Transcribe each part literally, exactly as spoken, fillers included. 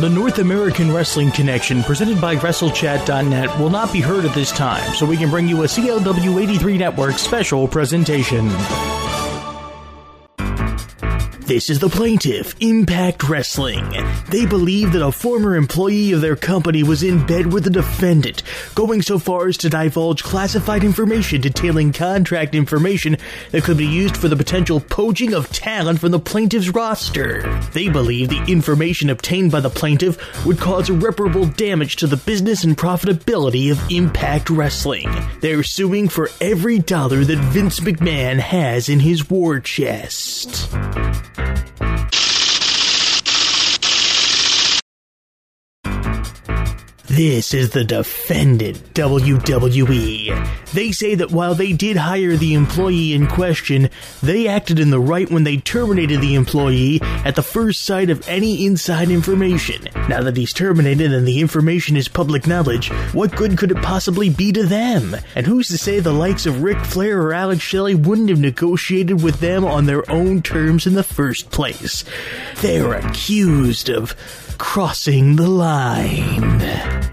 The North American Wrestling Connection, presented by WrestleChat dot net, will not be heard at this time, so we can bring you a C L W eighty-three Network special presentation. This is the plaintiff, Impact Wrestling. They believe that a former employee of their company was in bed with the defendant, going so far as to divulge classified information detailing contract information that could be used for the potential poaching of talent from the plaintiff's roster. They believe the information obtained by the plaintiff would cause irreparable damage to the business and profitability of Impact Wrestling. They're suing for every dollar that Vince McMahon has in his war chest. This is the defendant, W W E. They say that while they did hire the employee in question, they acted in the right when they terminated the employee at the first sight of any inside information. Now that he's terminated and the information is public knowledge, what good could it possibly be to them? And who's to say the likes of Ric Flair or Alex Shelley wouldn't have negotiated with them on their own terms in the first place? They're accused of crossing the line.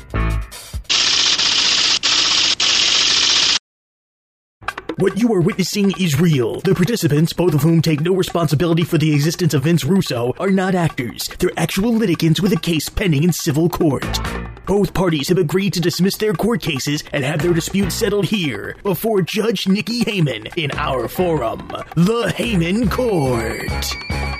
What you are witnessing is real. The participants, both of whom take no responsibility for the existence of Vince Russo, are not actors. They're actual litigants with a case pending in civil court. Both parties have agreed to dismiss their court cases and have their dispute settled here, before Judge Nikki Heyman, in our forum, the Heyman Court.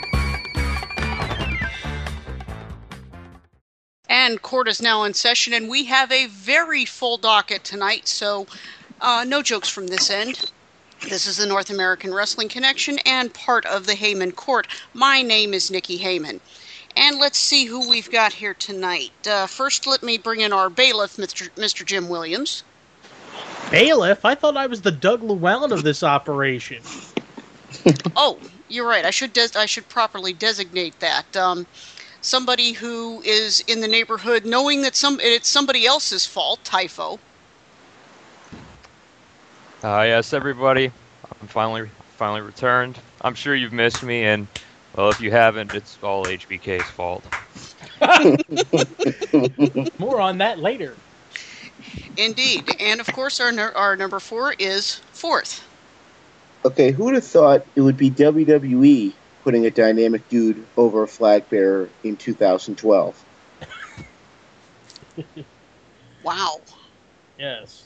And court is now in session, and we have a very full docket tonight, so uh, no jokes from this end. This is the North American Wrestling Connection and part of the Heyman Court. My name is Nikki Heyman. And let's see who we've got here tonight. Uh, first, let me bring in our bailiff, Mister Mister Jim Williams. Bailiff? I thought I was the Doug Llewellyn of this operation. Oh, you're right. I should des- I should properly designate that. Um... Somebody who is in the neighborhood knowing that some it's somebody else's fault, Typho. Uh, yes, everybody. I'm finally finally returned. I'm sure you've missed me, and, well, if you haven't, it's all H B K's fault. More on that later. Indeed. And, of course, our our number four is fourth. Okay, who would have thought it would be W W E putting a dynamic dude over a flag bearer in two thousand twelve. Wow. Yes.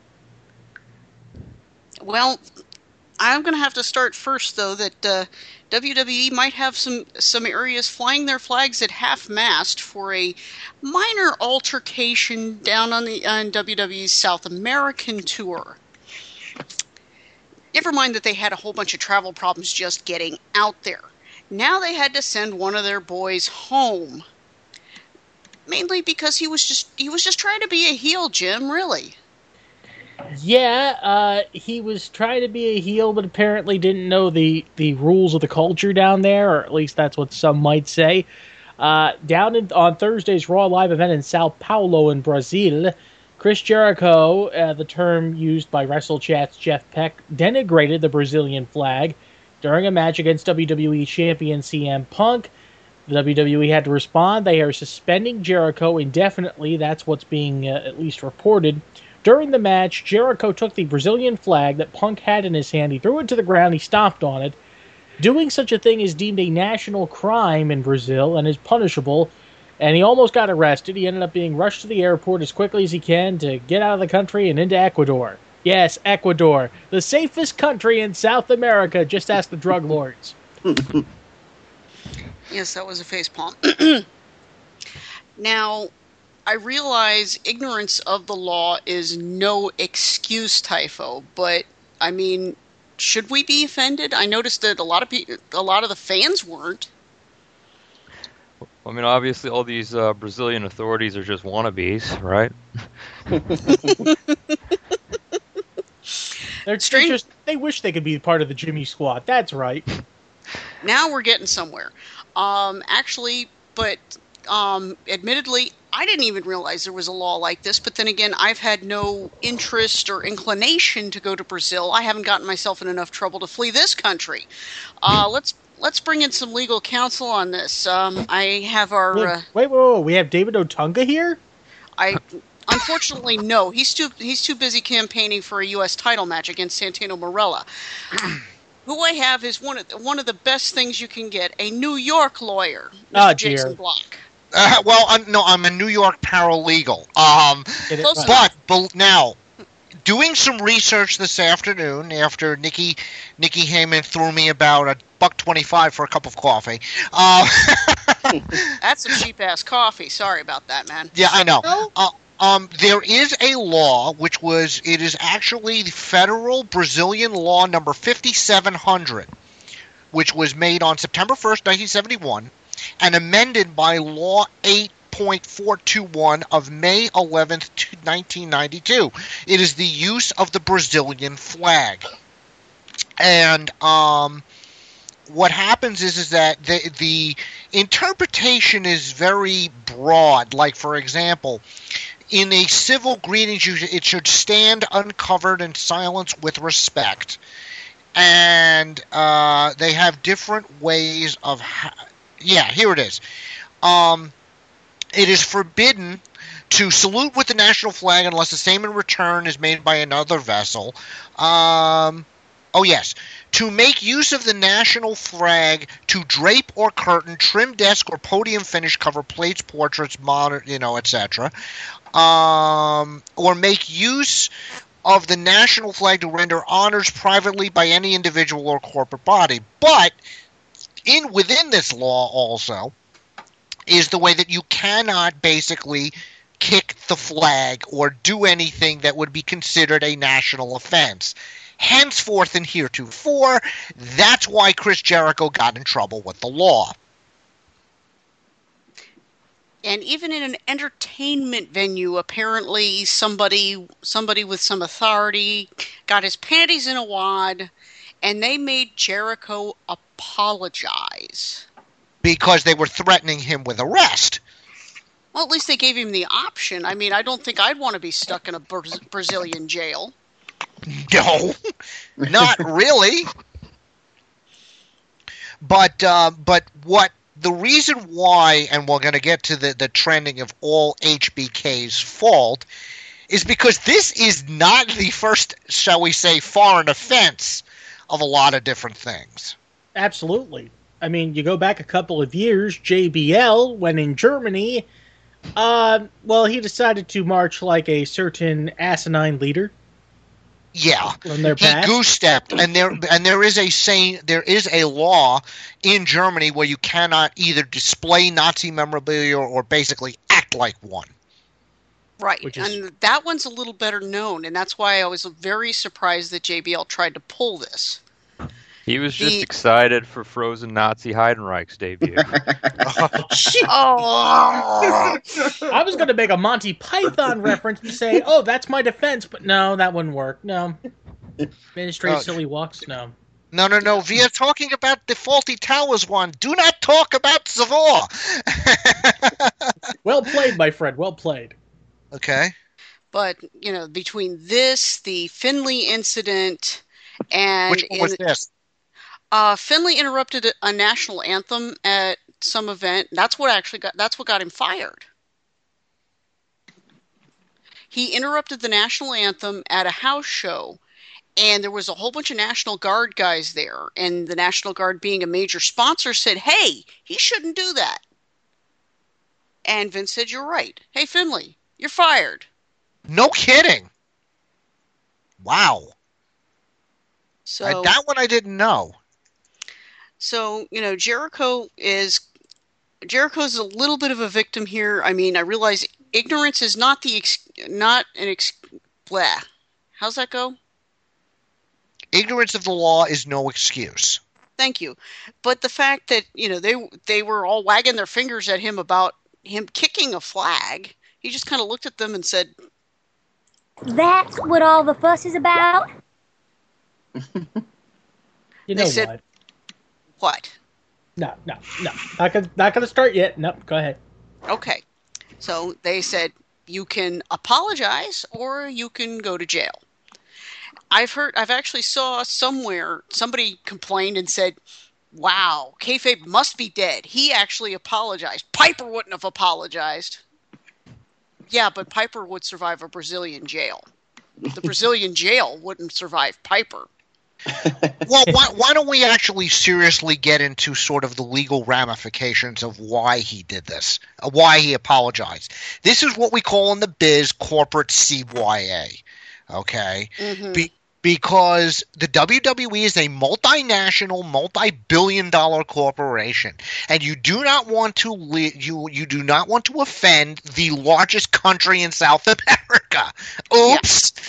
Well, I'm going to have to start first, though, that uh, W W E might have some, some areas flying their flags at half-mast for a minor altercation down on the on W W E's South American tour. Never mind that they had a whole bunch of travel problems just getting out there. Now they had to send one of their boys home. Mainly because he was just he was just trying to be a heel, Jim, really. Yeah, uh, he was trying to be a heel, but apparently didn't know the, the rules of the culture down there, or at least that's what some might say. Uh, down in, on Thursday's Raw Live event in Sao Paulo in Brazil, Chris Jericho, uh, the term used by WrestleChat's Jeff Peck, denigrated the Brazilian flag during a match against W W E champion C M Punk. The W W E had to respond. They are suspending Jericho indefinitely. That's what's being uh, at least reported. During the match, Jericho took the Brazilian flag that Punk had in his hand. He threw it to the ground. He stomped on it. Doing such a thing is deemed a national crime in Brazil and is punishable. And he almost got arrested. He ended up being rushed to the airport as quickly as he can to get out of the country and into Ecuador. Yes, Ecuador. The safest country in South America. Just ask the drug lords. Yes, that was a facepalm. Now, I realize ignorance of the law is no excuse, Typho, but, I mean, should we be offended? I noticed that a lot of pe- a lot of the fans weren't. I mean, obviously, all these uh, Brazilian authorities are just wannabes, right? They're Strange. just, they wish they could be part of the Jimmy Squad. That's right. Now we're getting somewhere. Um, actually, but um, admittedly, I didn't even realize there was a law like this. But then again, I've had no interest or inclination to go to Brazil. I haven't gotten myself in enough trouble to flee this country. Uh, let's let's bring in some legal counsel on this. Um, I have our. Wait, Uh, wait, wait, wait, we have David Otunga here? I unfortunately no. He's too he's too busy campaigning for a U S title match against Santino Marella. Who I have is one of the, one of the best things you can get, a New York lawyer, Mister Oh, Jason dear. Block. Uh, well, I'm, no, I'm a New York paralegal. Um, Get it Close right. but, but now, doing some research this afternoon after Nikki Nikki Heyman threw me about a buck twenty-five for a cup of coffee. Uh, That's some cheap ass coffee. Sorry about that, man. yeah, I know. Uh, um, there is a law which was it is actually the federal Brazilian law number fifty-seven hundred, which was made on September first, nineteen seventy-one, and amended by Law eight point four two one of May eleventh, nineteen ninety-two. It is the use of the Brazilian flag. And um, what happens is, is that the, the interpretation is very broad. Like, for example, in a civil greetings, you, it should stand uncovered in silence with respect. And uh, they have different ways of... Ha- yeah, here it is. Um... It is forbidden to salute with the national flag unless the same in return is made by another vessel. Um, oh, yes. To make use of the national flag to drape or curtain, trim desk or podium finish, cover plates, portraits, monitor, you know, et cetera. Um, or make use of the national flag to render honors privately by any individual or corporate body. But in within this law also is the way that you cannot basically kick the flag or do anything that would be considered a national offense. Henceforth and heretofore, that's why Chris Jericho got in trouble with the law. And even in an entertainment venue, apparently somebody somebody with some authority got his panties in a wad, and they made Jericho apologize. Because they were threatening him with arrest. Well, at least they gave him the option. I mean, I don't think I'd want to be stuck in a Bra- Brazilian jail. No, not really. But uh, but what the reason why, and we're going to get to the, the trending of all H B K's fault, is because this is not the first, shall we say, foreign offense of a lot of different things. Absolutely. I mean, you go back a couple of years, J B L, when in Germany, uh, well, he decided to march like a certain asinine leader. Yeah, From their he past. goose-stepped, and there and there is a saying, there is a law in Germany where you cannot either display Nazi memorabilia or, or basically act like one. Right, Which is- and that one's a little better known, and that's why I was very surprised that J B L tried to pull this. He was just The- excited for Frozen Nazi Heidenreich's debut. Oh, I was going to make a Monty Python reference to say, oh, that's my defense, but no, that wouldn't work. No. Administrative Oh. silly walks? No. No, no, no. We are talking about the Faulty Towers one. Do not talk about Savoy. Well played, my friend. Well played. Okay. but you know, between this, the Finley incident, and Which one was in- this? Uh, Finley interrupted a, a national anthem at some event. That's what actually got. That's what got him fired. He interrupted the national anthem at a house show, and there was a whole bunch of National Guard guys there. And the National Guard, being a major sponsor, said, "Hey, he shouldn't do that." And Vince said, "You're right. Hey, Finley, you're fired." No kidding. Wow. So I, that one I didn't know. So, you know, Jericho is Jericho's a little bit of a victim here. I mean, I realize ignorance is not the ex, not an ex, blah. How's that go? Ignorance of the law is no excuse. Thank you. But the fact that, you know, they they were all wagging their fingers at him about him kicking a flag, he just kind of looked at them and said, That's what all the fuss is about? You They know said- what? "What?" No, no, no. Not gonna, not gonna start yet. Nope. Go ahead. Okay. So they said, "You can apologize or you can go to jail." I've heard, I've actually saw somewhere somebody complained and said, Wow, kayfabe must be dead. He actually apologized. Piper wouldn't have apologized. Yeah, but Piper would survive a Brazilian jail. The Brazilian jail wouldn't survive Piper. Well, why, why don't we actually seriously get into sort of the legal ramifications of why he did this, uh, why he apologized. This is what we call in the biz corporate C Y A, okay? Mm-hmm. Be, because the W W E is a multinational, multi-billion dollar corporation, and you do not want to li- you you do not want to offend the largest country in South America. Oops. Yeah.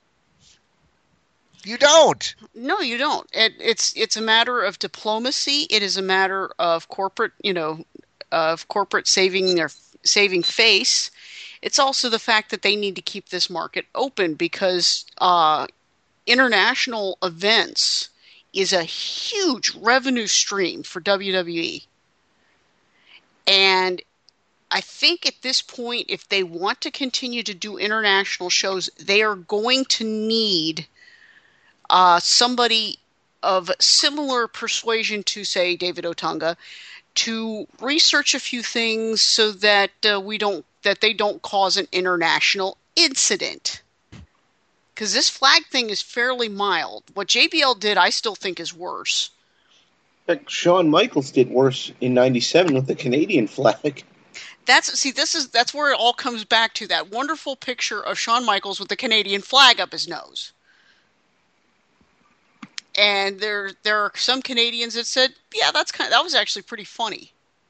You don't. No, you don't. It, it's it's a matter of diplomacy. It is a matter of corporate, you know, of corporate saving their saving face. It's also the fact that they need to keep this market open because uh, international events is a huge revenue stream for W W E. And I think at this point, if they want to continue to do international shows, they are going to need Uh, somebody of similar persuasion to, say, David Otunga, to research a few things so that uh, we don't that they don't cause an international incident. Because this flag thing is fairly mild. What J B L did, I still think, is worse. Like Shawn Michaels did worse in ninety-seven with the Canadian flag. That's see, this is that's where it all comes back to that wonderful picture of Shawn Michaels with the Canadian flag up his nose. And there, there are some Canadians that said, "Yeah, that's kind of, that was actually pretty funny."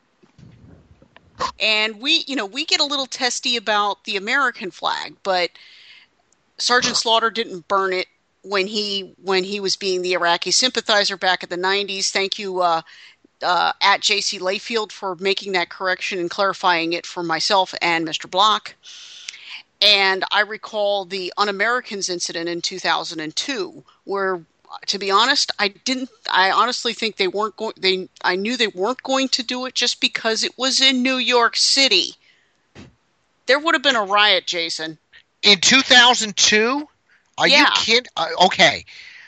And we, you know, we get a little testy about the American flag, but Sergeant Slaughter didn't burn it when he when he was being the Iraqi sympathizer back in the nineties. Thank you, uh, uh, at J C Layfield, for making that correction and clarifying it for myself and Mister Block. And I recall the Un-Americans incident in two thousand two, where, to be honest, I didn't. I honestly think they weren't going. They. I knew they weren't going to do it just because it was in New York City. There would have been a riot, Jason. In two thousand two? Are yeah. you kidding? Uh, okay.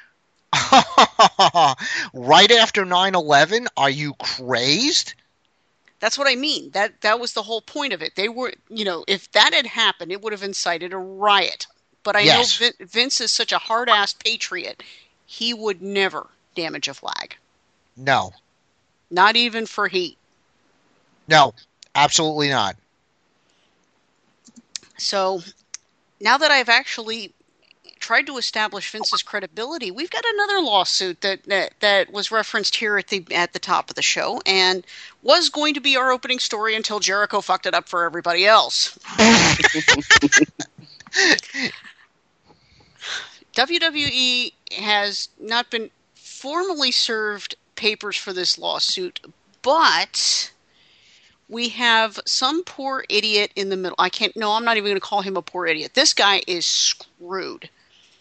Right after nine eleven? Are you crazed? That's what I mean. That that was the whole point of it. They were, you know, if that had happened, it would have incited a riot. But I yes. know Vince is such a hard-ass patriot. He would never damage a flag. No. Not even for heat. No, absolutely not. So, now that I've actually tried to establish Vince's credibility, we've got another lawsuit that, that that was referenced here at the at the top of the show and was going to be our opening story until Jericho fucked it up for everybody else. W W E has not been formally served papers for this lawsuit, but we have some poor idiot in the middle. I can't, no, I'm not even going to call him a poor idiot. This guy is screwed.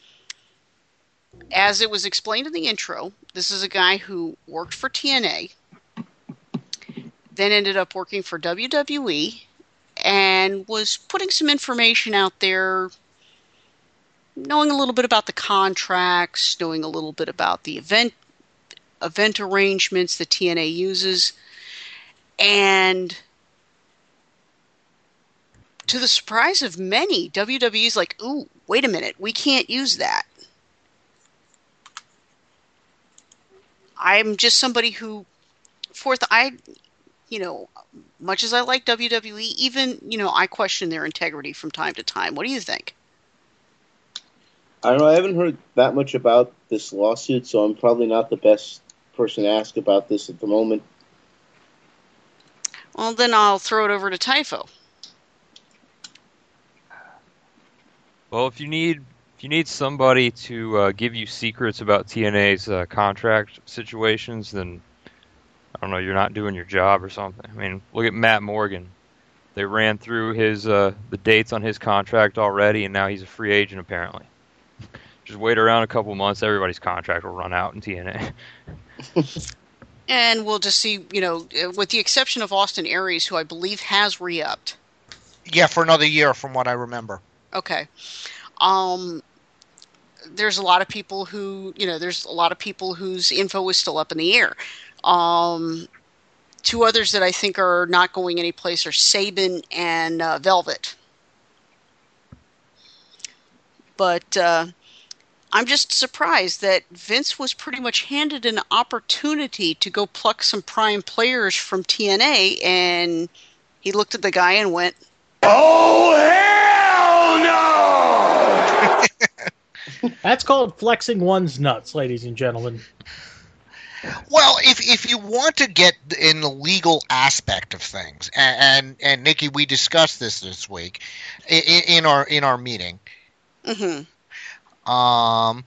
As it was explained in the intro, this is a guy who worked for T N A, then ended up working for W W E, and was putting some information out there, knowing a little bit about the contracts, knowing a little bit about the event event arrangements that T N A uses. And to the surprise of many, W W E's like, ooh, wait a minute, we can't use that. I'm just somebody who, fourth, I, you know, much as I like W W E, even, you know, I question their integrity from time to time. What do you think? I don't know. I haven't heard that much about this lawsuit, so I'm probably not the best person to ask about this at the moment. Well, then I'll throw it over to Typho. Well, if you need if you need somebody to uh, give you secrets about T N A's uh, contract situations, then I don't know, you're not doing your job or something. I mean, look at Matt Morgan. They ran through his uh, the dates on his contract already, and now he's a free agent apparently. Just wait around a couple months, everybody's contract will run out in T N A. And we'll just see, you know, with the exception of Austin Aries, who I believe has re-upped. Yeah, for another year, from what I remember. Okay. Um, there's a lot of people who, you know, there's a lot of people whose info is still up in the air. Um, two others that I think are not going anyplace are Sabin and uh, Velvet. But uh, I'm just surprised that Vince was pretty much handed an opportunity to go pluck some prime players from T N A, and he looked at the guy and went, "Oh, hell no!" That's called flexing one's nuts, ladies and gentlemen. Well, if if you want to get in the legal aspect of things, and and, and Nikki, we discussed this this week in, in our in our meeting. Mm-hmm. Um,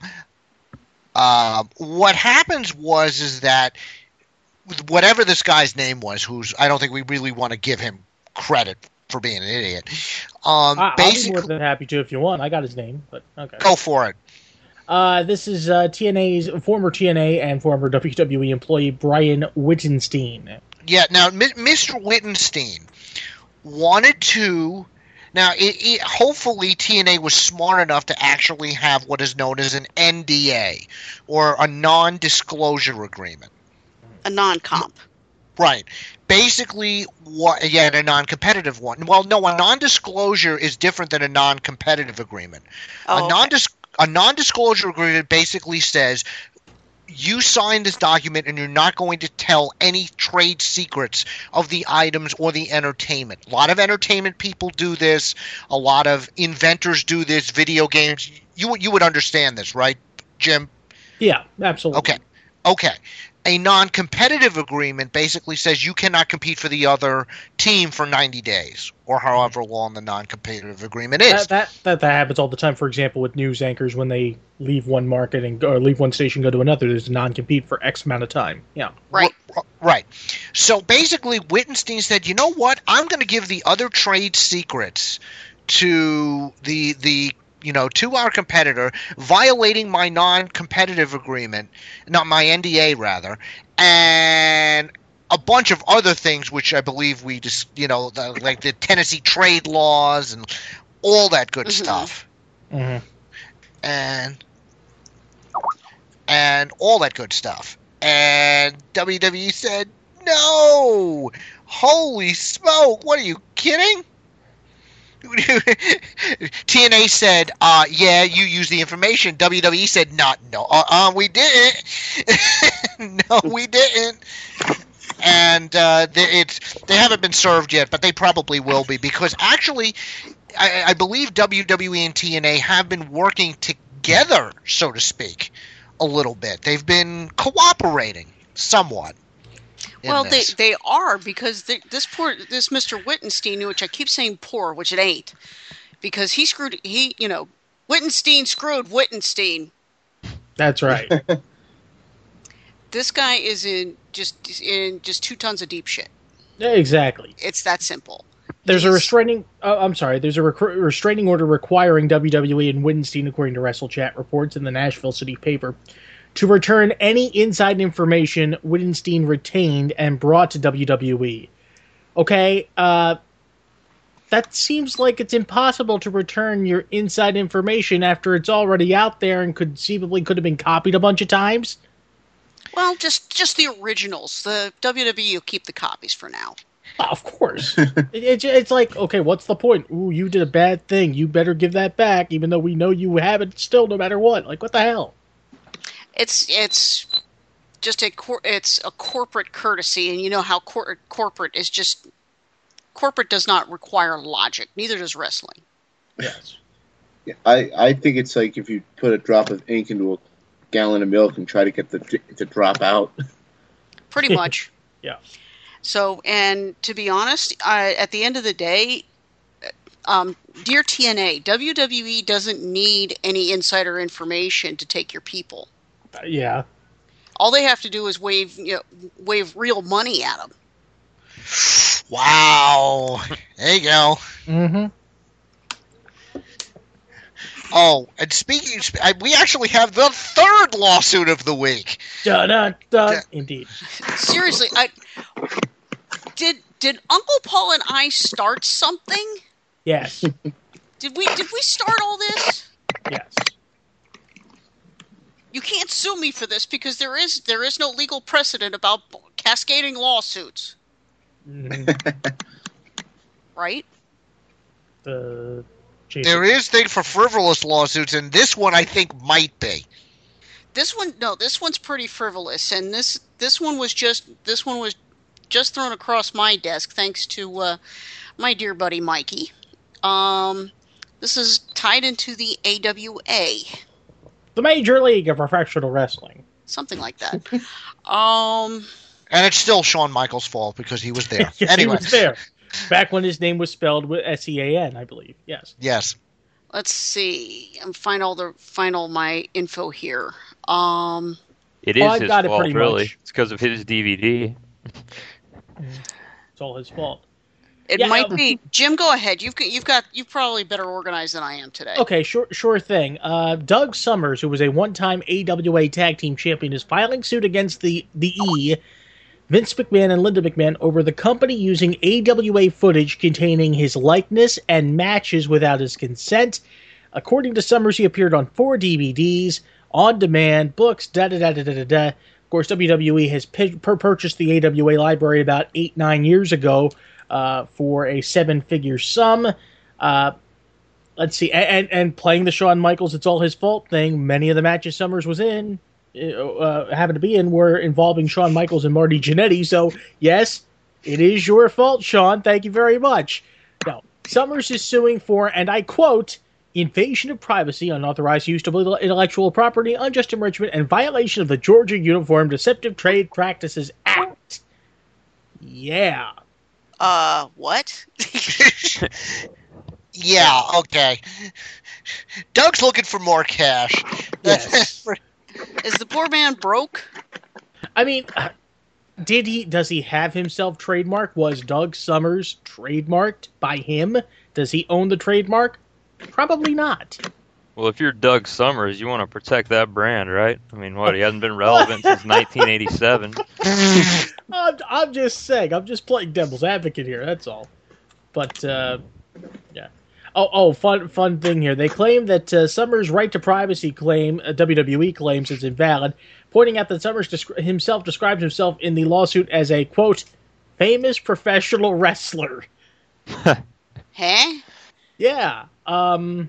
uh, what happens was is that whatever this guy's name was, who's I don't think we really want to give him credit for being an idiot. Um, I, basically, I'll be more than happy to if you want. I got his name, but okay. Go for it. Uh, this is uh, T N A's former T N A and former W W E employee Brian Wittenstein. Yeah. Now, Mister Wittenstein wanted to. Now, it, it, hopefully T N A was smart enough to actually have what is known as an N D A, or a non-disclosure agreement. A non-comp. Right. Basically, what? Yeah, a non-competitive one. Well, no, a non-disclosure is different than a non-competitive agreement. Oh, a non okay. a non-disclosure agreement basically says you sign this document and you're not going to tell any trade secrets of the items or the entertainment. A lot of entertainment people do this. A lot of inventors do this. Video games. You you would understand this, right, Jim? Yeah, absolutely. Okay. Okay. A non-competitive agreement basically says you cannot compete for the other team for ninety days, or however long the non-competitive agreement is. That, that that that happens all the time. For example, with news anchors, when they leave one market and go, or leave one station, go to another, there's a non-compete for X amount of time. Yeah, Right. R- right. So basically, Wittenstein said, "You know what? I'm going to give the other trade secrets to the the." you know, to our competitor, violating my non-competitive agreement, not my N D A rather, and a bunch of other things which I believe we just, you know, the, like the Tennessee trade laws and all that good Mm-hmm. stuff, mm-hmm. and and all that good stuff." And W W E said, "No, holy smoke! What are you kidding?" T N A said, uh, yeah, you use the information. W W E said, not, no, uh-uh, we didn't. No, we didn't. And uh, they, it's, they haven't been served yet, but they probably will be, because actually, I, I believe W W E and T N A have been working together, so to speak, a little bit. They've been cooperating somewhat. Well, they, this. they are, because they, this poor this Mister Wittenstein, which I keep saying poor, which it ain't, because he screwed he you know Wittenstein screwed Wittenstein. That's right. This guy is in just in just two tons of deep shit. Exactly. It's that simple. There's a He's- restraining. Uh, I'm sorry. There's a rec- restraining order requiring W W E and Wittenstein, according to WrestleChat reports in the Nashville City paper, to return any inside information Wittenstein retained and brought to W W E. Okay, uh, that seems like it's impossible to return your inside information after it's already out there and conceivably could have been copied a bunch of times. Well, just just the originals. The W W E will keep the copies for now. Oh, of course. it, it, it's like, okay, what's the point? Ooh, you did a bad thing. You better give that back, even though we know you have it still no matter what. Like, what the hell? It's it's just a cor- it's a corporate courtesy, and you know how cor- corporate is just corporate does not require logic. Neither does wrestling. Yes. Yeah, I, I think it's like if you put a drop of ink into a gallon of milk and try to get the to drop out. Pretty much. Yeah. So, and to be honest, I, at the end of the day, um, dear T N A, W W E doesn't need any insider information to take your people. Uh, yeah. All they have to do is wave, you know, wave real money at them. Wow. There you go. Mm-hmm. Oh, and speaking, I- we actually have the third lawsuit of the week. Dun, dun, dun. Yeah. Indeed. Seriously, I did. Did Uncle Paul and I start something? Yes. Did we? Did we start all this? Yes. You can't sue me for this because there is there is no legal precedent about cascading lawsuits. Right? The There is thing for frivolous lawsuits, and this one I think might be. This one, no, this one's pretty frivolous, and this this one was just this one was just thrown across my desk thanks to uh, my dear buddy Mikey. Um, this is tied into the A W A, the Major League of Professional Wrestling, something like that. um, and it's still Shawn Michaels' fault because he was there. Yes, Anyway, he was there back when his name was spelled with S E A N, I believe. Yes. Yes. Let's see. I'm find all the find all my info here. Um, it is oh, I've his got it fault, pretty really. much. It's because of his D V D. It's all his fault. It Yeah, might um, be. Jim, go ahead. You've got, you've got you're probably better organized than I am today. Okay, sure, sure thing. Uh, Doug Summers, who was a one-time A W A Tag Team Champion, is filing suit against the the E, Vince McMahon and Linda McMahon, over the company using A W A footage containing his likeness and matches without his consent. According to Summers, he appeared on four D V Ds, on demand, books, da da da da da da da. Of course, W W E has p- per- purchased the A W A library about eight, nine years ago uh, for a seven-figure sum. Uh, let's see, and, and playing the Shawn Michaels "It's All His Fault" thing, many of the matches Summers was in, uh, happened to be in, were involving Shawn Michaels and Marty Jannetty. So, yes, it is your fault, Shawn. Thank you very much. Now, Summers is suing for, and I quote, invasion of privacy, unauthorized use of intellectual property, unjust enrichment, and violation of the Georgia Uniform Deceptive Trade Practices Act. Yeah. Uh, what? Yeah, okay. Doug's looking for more cash. Yes. Is the poor man broke? I mean, did he? Does he have himself trademarked? Was Doug Summers trademarked by him? Does he own the trademark? Probably not. Well, if you're Doug Summers, you want to protect that brand, right? I mean, what, he hasn't been relevant since nineteen eighty-seven. I'm, I'm just saying. I'm just playing devil's advocate here. That's all. But uh, yeah. Oh, oh, fun, fun thing here. They claim that uh, Summers' right to privacy claim, uh, W W E claims, is invalid, pointing out that Summers descri- himself describes himself in the lawsuit as a quote famous professional wrestler. Huh? Yeah. Um.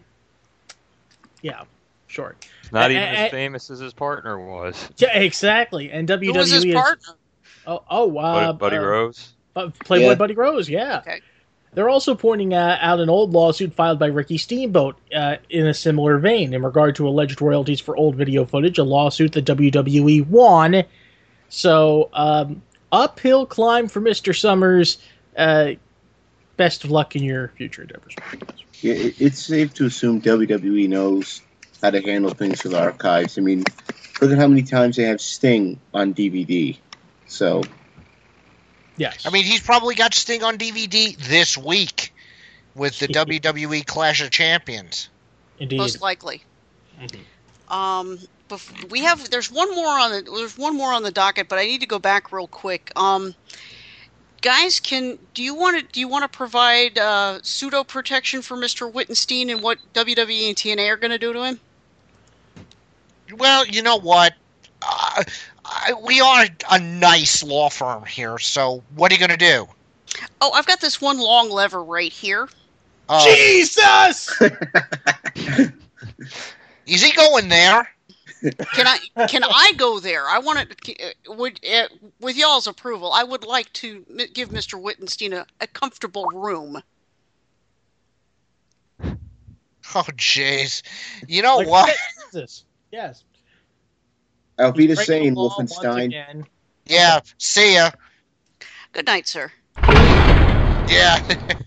Yeah. Sure. Not Uh, even uh, as famous as his partner was. Yeah, exactly. And W Who W E was his is, partner? Oh, oh, uh, Buddy, Buddy uh, Rose. Bu- Playboy Yeah. Buddy Rose. Yeah. Okay. They're also pointing uh, out an old lawsuit filed by Ricky Steamboat uh, in a similar vein in regard to alleged royalties for old video footage, a lawsuit that W W E won. So, um, uphill climb for Mister Summers. Uh, best of luck in your future endeavors. Yeah, it- it's safe to assume W W E knows how to handle things with archives. I mean, look at how many times they have Sting on D V D. So, Yes. I mean, he's probably got Sting on D V D this week with the Yeah. W W E Clash of Champions. Indeed. Most likely. Mhm. Um, bef- we have there's one more on the there's one more on the docket, but I need to go back real quick. Um, guys, can do you want to do you want to provide uh, pseudo protection for Mister Wittenstein and what W W E and T N A are going to do to him? Well, you know what? Uh, I, we are a nice law firm here, so what are you going to do? Oh, I've got this one long lever right here. Uh, Jesus! is he going there? Can I can I go there? I want to would uh, with y'all's approval. I would like to m- give Mister Wittenstein a, a comfortable room. Oh, jeez. You know Like, what? Jesus. Yes. I'll be the Breaking same, the law once Wolfenstein. again. Yeah, see ya. Good night, sir. Yeah.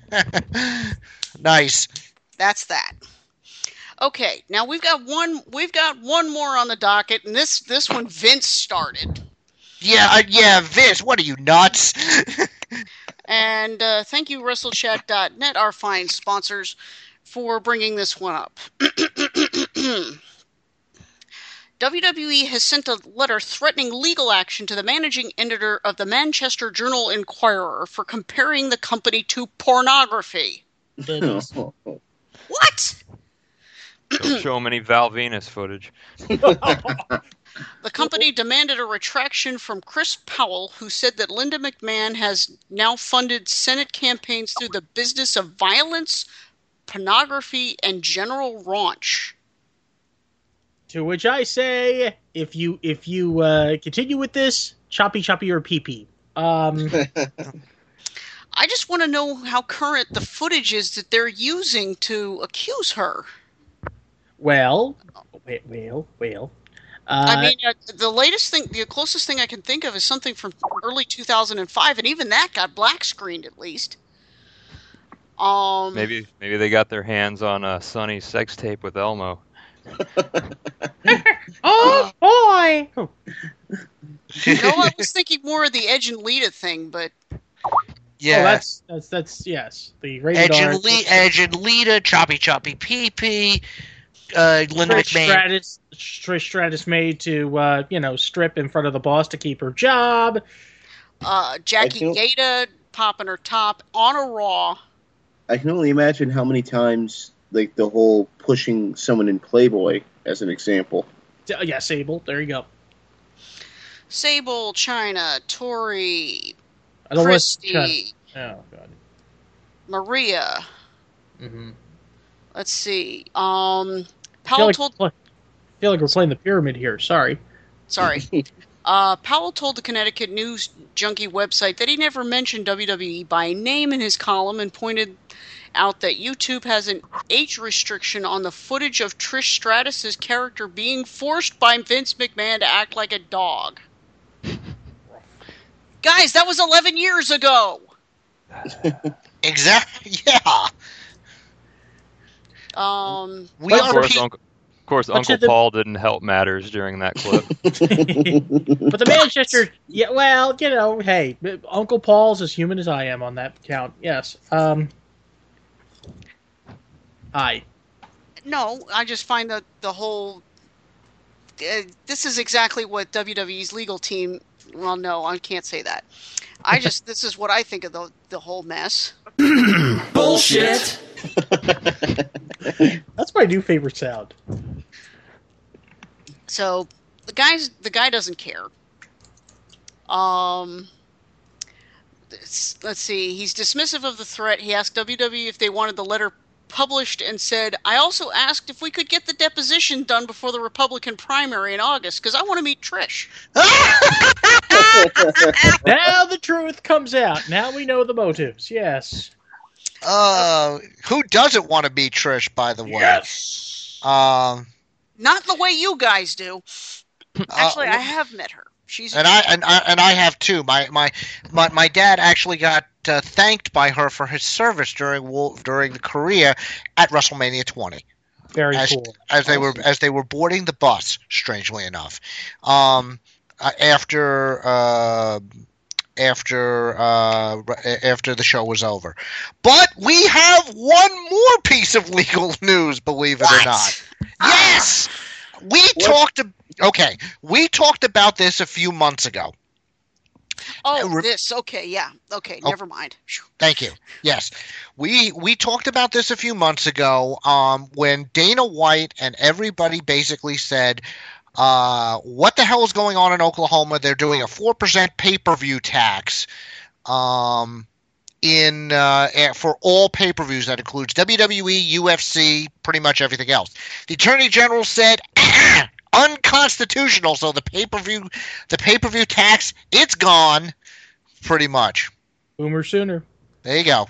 Nice. That's that. Okay, now we've got one. We've got one more on the docket, and this this one Vince started. Yeah, uh, yeah, Vince, what are you, nuts? And uh, thank you, WrestleChat dot net, our fine sponsors, for bringing this one up. W W E has sent a letter threatening legal action to the managing editor of the Manchester Journal Inquirer for comparing the company to pornography. Goodness. What? Don't show him any Val Venus footage. The company demanded a retraction from Chris Powell, who said that Linda McMahon has now funded Senate campaigns through the business of violence, pornography, and general raunch. To which I say, if you if you uh, continue with this, choppy choppy or pee pee. Um, I just want to know how current the footage is that they're using to accuse her. well, well, well, well. Uh, I mean, uh, the latest thing, the closest thing I can think of is something from early two thousand five, and even that got black screened at least. Um, Maybe maybe they got their hands on uh, Sonny's sex tape with Elmo. oh boy! no, I was thinking more of the Edge and Lita thing, but Yeah. Oh, that's that's that's yes. The rated Edge R. and, Le- Edge and Lita, Choppy Choppy Pee Pee, uh, Linda Trish McMahon. Stratus, Trish Stratus made to uh, you know strip in front of the boss to keep her job. uh, Jackie I feel- Gata popping her top on a Raw. I can only imagine how many times, like, the whole pushing someone in Playboy, as an example. Uh, yeah, Sable. There you go. Sable, China, Tori, I don't Christy, want to. Oh god. Maria. Mm-hmm. Let's see. Um, I feel, Powell like, told. I feel like we're playing the pyramid here. Sorry. Sorry. Uh, Powell told the Connecticut News Junkie website that he never mentioned W W E by name in his column and pointed out that YouTube has an age restriction on the footage of Trish Stratus's character being forced by Vince McMahon to act like a dog. Guys, that was eleven years ago. Exactly. Yeah. Um, We Of are course, pe- Uncle, of course, But Uncle to the- Paul didn't help matters during that clip. But the Manchester, yeah, well, you know, hey, Uncle Paul's as human as I am on that count. Yes. Um. Hi. no, I just find that the whole. Uh, this is exactly what W W E's legal team. Well, no, I can't say that. I just. This is what I think of the the whole mess. Bullshit. That's my new favorite sound. So the guy's the guy doesn't care. Um, let's, let's see. He's dismissive of the threat. He asked W W E if they wanted the letter published and said, "I also asked if we could get the deposition done before the Republican primary in August because I want to meet Trish." Now the truth comes out. Now we know the motives. Yes. Uh, who doesn't want to be Trish, by the way? Yes. Um, Not the way you guys do. Actually, uh, I have met her. She's and I and I and I have too. My my my, my dad actually got uh, thanked by her for his service during Wo- during the Korea at WrestleMania twenty. Very as, cool. as they were as they were boarding the bus, strangely enough, um, uh, after uh, after uh, after the show was over. But we have one more piece of legal news, believe it What? or not. Yes, we talked. Okay, we talked about this a few months ago. oh re- this okay yeah okay Oh. never mind. Phew. Thank you. Yes, we we talked about this a few months ago um, when Dana White and everybody basically said, uh, "What the hell is going on in Oklahoma? They're doing a four percent pay per view tax um, in uh, eh, for all pay per views. That includes W W E, U F C, pretty much everything else." The Attorney General said, "Unconstitutional." So the pay per view the pay per view tax, it's gone, pretty much. Boomer sooner. There you go.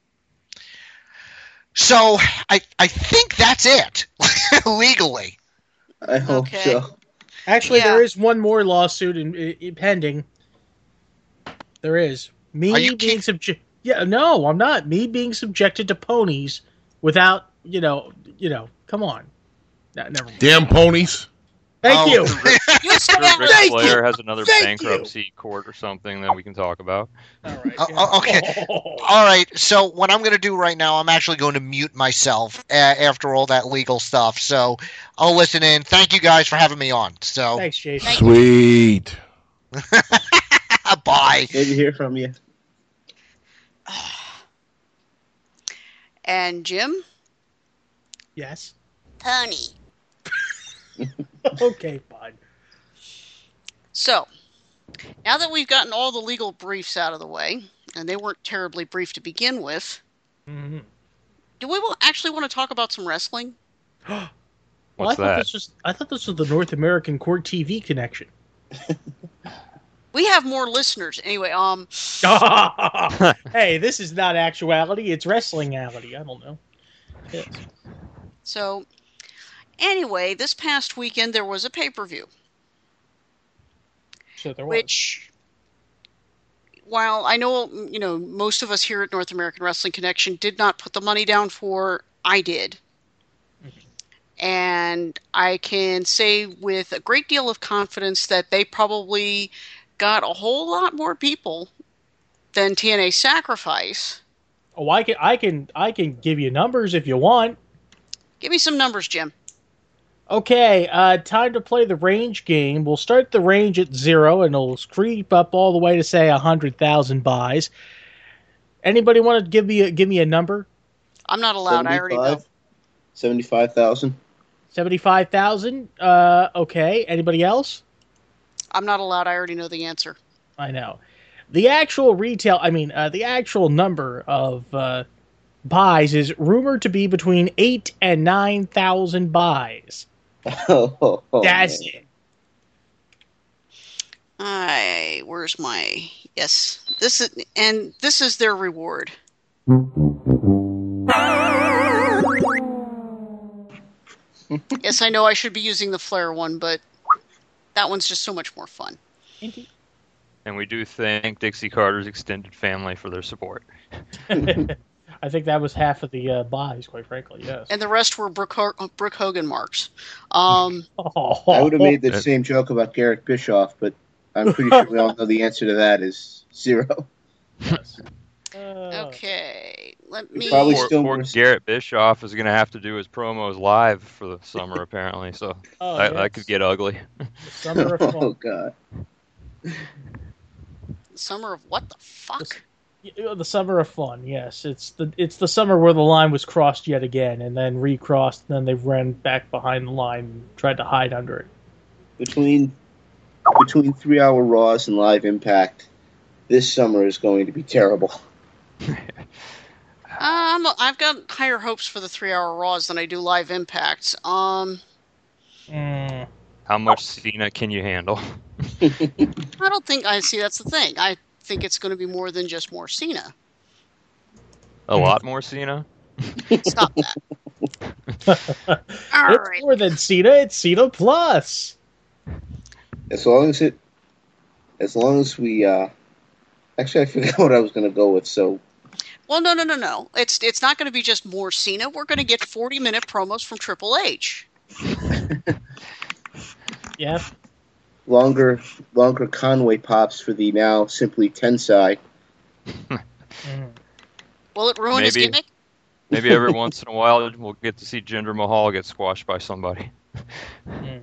So I I think that's it legally. I hope Okay. so. Actually, Yeah. there is one more lawsuit in, in pending. There is me Are you being kid- subject. Yeah, no, I'm not. Me being subjected to ponies without, you know, you know. Come on. No, never mind. Damn ponies. Thank Oh. you. You said Sure, that Ric right. Flair has another Thank you. bankruptcy court or something that we can talk about. All right. Oh, yeah. oh, okay. All right. So what I'm going to do right now, I'm actually going to mute myself uh, after all that legal stuff. So I'll listen in. Thank you guys for having me on. So Thanks, Jason. Thank Sweet. bye. Good to hear from you. And Jim, Yes. pony. Okay, fine. So, now that we've gotten all the legal briefs out of the way, and they weren't terribly brief to begin with, Mm-hmm. do we wa- actually want to talk about some wrestling? Well, What's I thought that? this was I thought this was the North American Court T V connection. We have more listeners. Anyway, um, Hey, this is not actuality; it's wrestlingality. I don't know. Yes. so anyway, this past weekend there was a pay-per-view, So there was. which, while I know, you know, most of us here at North American Wrestling Connection did not put the money down for, I did. And I can say with a great deal of confidence that they probably got a whole lot more people than T N A Sacrifice. Oh, I can I can I can give you numbers if you want. Give me some numbers, Jim. Okay, uh, time to play the range game. We'll start the range at zero, and it'll creep up all the way to say a hundred thousand buys. Anybody want to give me a, give me a number? I'm not allowed. I already know. seventy-five thousand. Seventy-five thousand. Uh, okay. Anybody else? I'm not allowed. I already know the answer. I know. The actual retail, I mean, uh, the actual number of uh, buys is rumored to be between eight and nine thousand buys. Oh, oh, That's man. it. I where's my yes? This is and this is their reward. Yes, I know I should be using the Flair one, but that one's just so much more fun. Indeed. And we do thank Dixie Carter's extended family for their support. I think that was half of the uh, buys, quite frankly. Yes. And the rest were Brooke, Ho- Brooke Hogan marks. Um, Oh. I would have made the same joke about Garrett Bischoff, but I'm pretty sure we all know the answer to that is zero. Uh, okay, let We me. probably Poor, still poor were- Garrett Bischoff is going to have to do his promos live for the summer, apparently. So Oh, that, yes. that could get ugly. The summer of Oh, fun. God. Summer of what the fuck? Yeah, the summer of fun. Yes, it's the it's the summer where the line was crossed yet again, and then recrossed, and then they ran back behind the line and tried to hide under it. Between between three hour Raws and Live Impact, this summer is going to be terrible. Um, I've got higher hopes for the three-hour Raws than I do live Impacts. Um, Mm. How much Cena can you handle? I don't think I see. That's the thing. I think it's going to be more than just more Cena. A lot more Cena? Stop that. All It's right. more than Cena. It's Cena plus. As long as it, as long as we, uh, actually, I forgot what I was going to go with. So Well, no, no, no, no. It's it's not going to be just more Cena. We're going to get forty-minute promos from Triple H. Yeah. longer, longer Conway pops for the now simply Tensai. Mm. Will it ruin his Maybe. gimmick? Maybe every once in a while we'll get to see Jinder Mahal get squashed by somebody. Mm.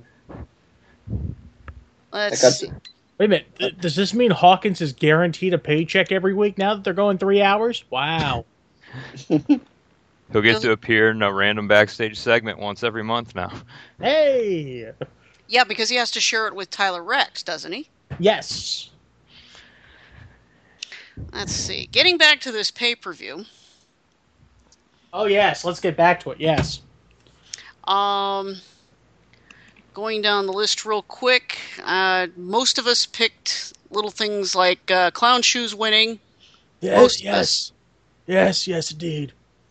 Let's I got see. Wait a minute. Th- does this mean Hawkins is guaranteed a paycheck every week now that they're going three hours? Wow. He'll get to appear in a random backstage segment once every month now. Hey. Yeah, because he has to share it with Tyler Rex, doesn't he? Yes. Let's see. Getting back to this pay-per-view. Oh yes. Let's get back to it. Yes. Um, going down the list real quick. Uh, most of us picked little things like uh, Clown Shoes winning. Yes. Most of yes. us. Yes. Yes. Indeed.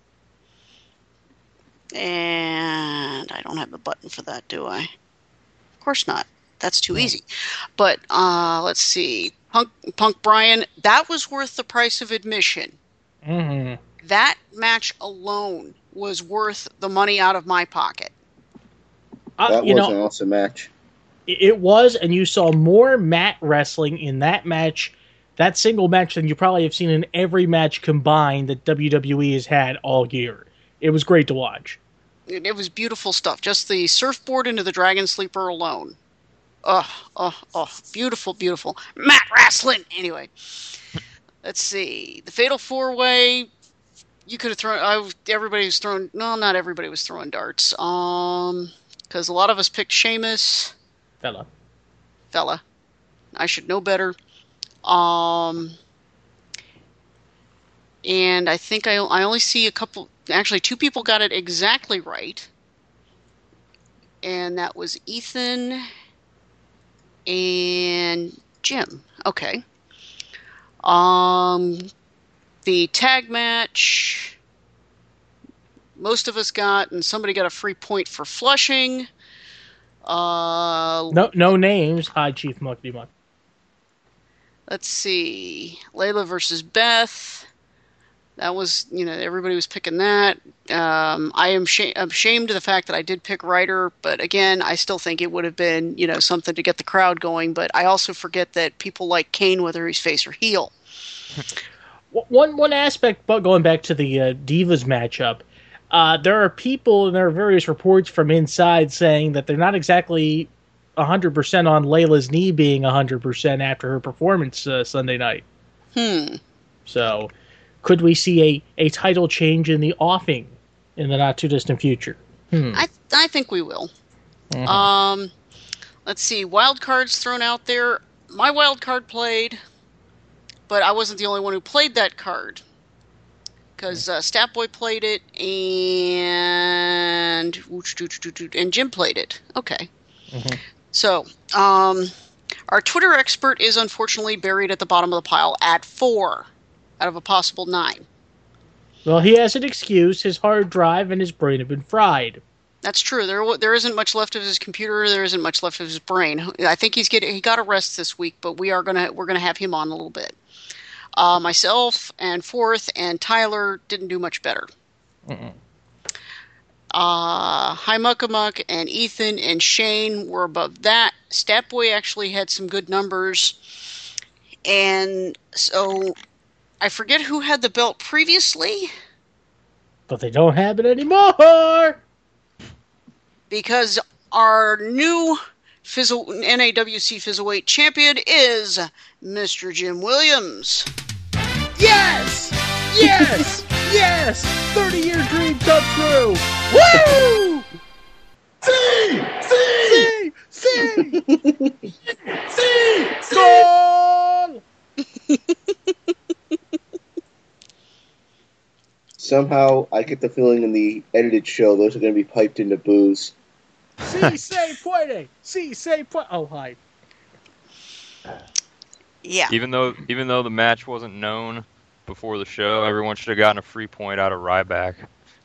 And I don't have a button for that, do I? Of course not. That's too easy. But uh, let's see. Punk, Punk Brian, that was worth the price of admission. Mm-hmm. That match alone was worth the money out of my pocket. Uh, That you was know, an awesome match. it it was, and you saw more mat wrestling in that match, that single match, than you probably have seen in every match combined that W W E has had all year. It was great to watch. It, it was beautiful stuff. Just the surfboard into the Dragon Sleeper alone. Oh, oh, oh. Beautiful, beautiful. Mat wrestling! Anyway. Let's see. The Fatal four-Way You could have thrown. I, everybody was throwing. No, not everybody was throwing darts. Um, because a lot of us picked Sheamus. Fella. Fella. I should know better. Um, and I think I I only see a couple. Actually, two people got it exactly right, and that was Ethan and Jim. Okay. Um. The tag match, most of us got, and somebody got a free point for Flushing. Uh, no, no names. Hi, Chief Muckety Muck. Let's see, Layla versus Beth. That was, you know, everybody was picking that. Um, I am sh- I'm ashamed of the fact that I did pick Ryder, but again, I still think it would have been, you know, something to get the crowd going. But I also forget that people like Kane, whether he's face or heel. One one aspect, but going back to the uh, Divas matchup, uh, there are people and there are various reports from inside saying that they're not exactly one hundred percent on Layla's knee being one hundred percent after her performance uh, Sunday night. Hmm. So, could we see a, a title change in the offing in the not-too-distant future? Hmm. I I think we will. Mm-hmm. Um, let's see, wild cards thrown out there. My wild card played... But I wasn't the only one who played that card. Because uh, Statboy played it, and and Jim played it. Okay. Mm-hmm. So, um, our Twitter expert is unfortunately buried at the bottom of the pile at four out of a possible nine. Well, he has an excuse. His hard drive and his brain have been fried. That's true. There, there isn't much left of his computer. There isn't much left of his brain. I think he's getting. He got a rest this week, but we are gonna we're gonna have him on a little bit. Uh, myself and Fourth and Tyler didn't do much better. Mm-mm. Uh, Hi Muckamuck and Ethan and Shane were above that. Statboy actually had some good numbers. And so I forget who had the belt previously. But they don't have it anymore! Because our new Fizzle, N A W C Fizzleweight champion is Mister Jim Williams. Yes! Yes! Yes! thirty-year dream come true! Woo! See! See! See! See! Goal! Somehow, I get the feeling in the edited show those are going to be piped into booze. Si se puede! Si se puede! Oh, hi. Yeah. Even though even though the match wasn't known before the show, everyone should have gotten a free point out of Ryback.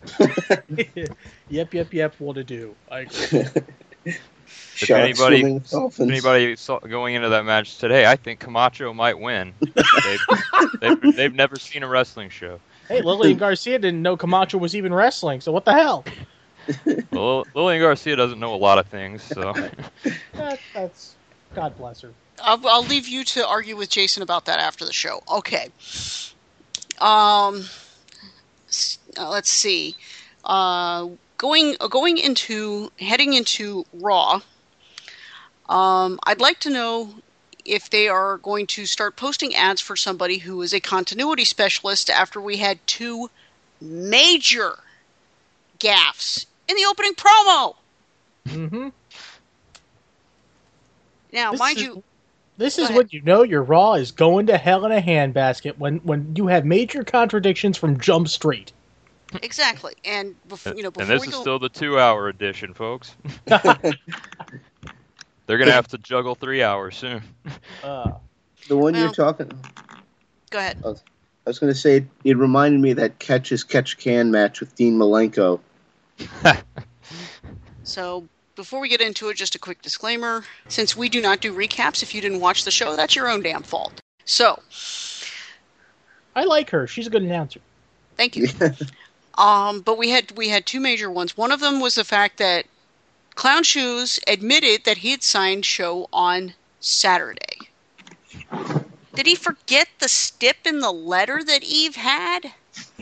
Yep, yep, yep. What to do? I agree. If anybody, if anybody saw, going into that match today, I think Camacho might win. they've, they've, they've never seen a wrestling show. Hey, Lillian Garcia didn't know Camacho was even wrestling, so what the hell? Well, Lillian Garcia doesn't know a lot of things, so. that, that's God bless her. I'll, I'll leave you to argue with Jason about that after the show. Okay. Um. Uh, let's see. Uh, going going into heading into Raw. Um, I'd like to know if they are going to start posting ads for somebody who is a continuity specialist after we had two major gaffes in the opening promo. Mm-hmm. Now, this mind is, you, this is when you know your Raw is going to hell in a handbasket when when you have major contradictions from Jump Street. Exactly, and before you know, before and this we is go, still the two-hour edition, folks. They're gonna have to juggle three hours soon. Uh, the one well, you're talking. Go ahead. I was, I was going to say it reminded me of that catch as catch can match with Dean Malenko. So before we get into it, just a quick disclaimer: since we do not do recaps, if you didn't watch the show, that's your own damn fault. So, I like her; she's a good announcer. Thank you. um, but we had we had two major ones. One of them was the fact that Clown Shoes admitted that he had signed show on Saturday. Did he forget the stip in the letter that Eve had?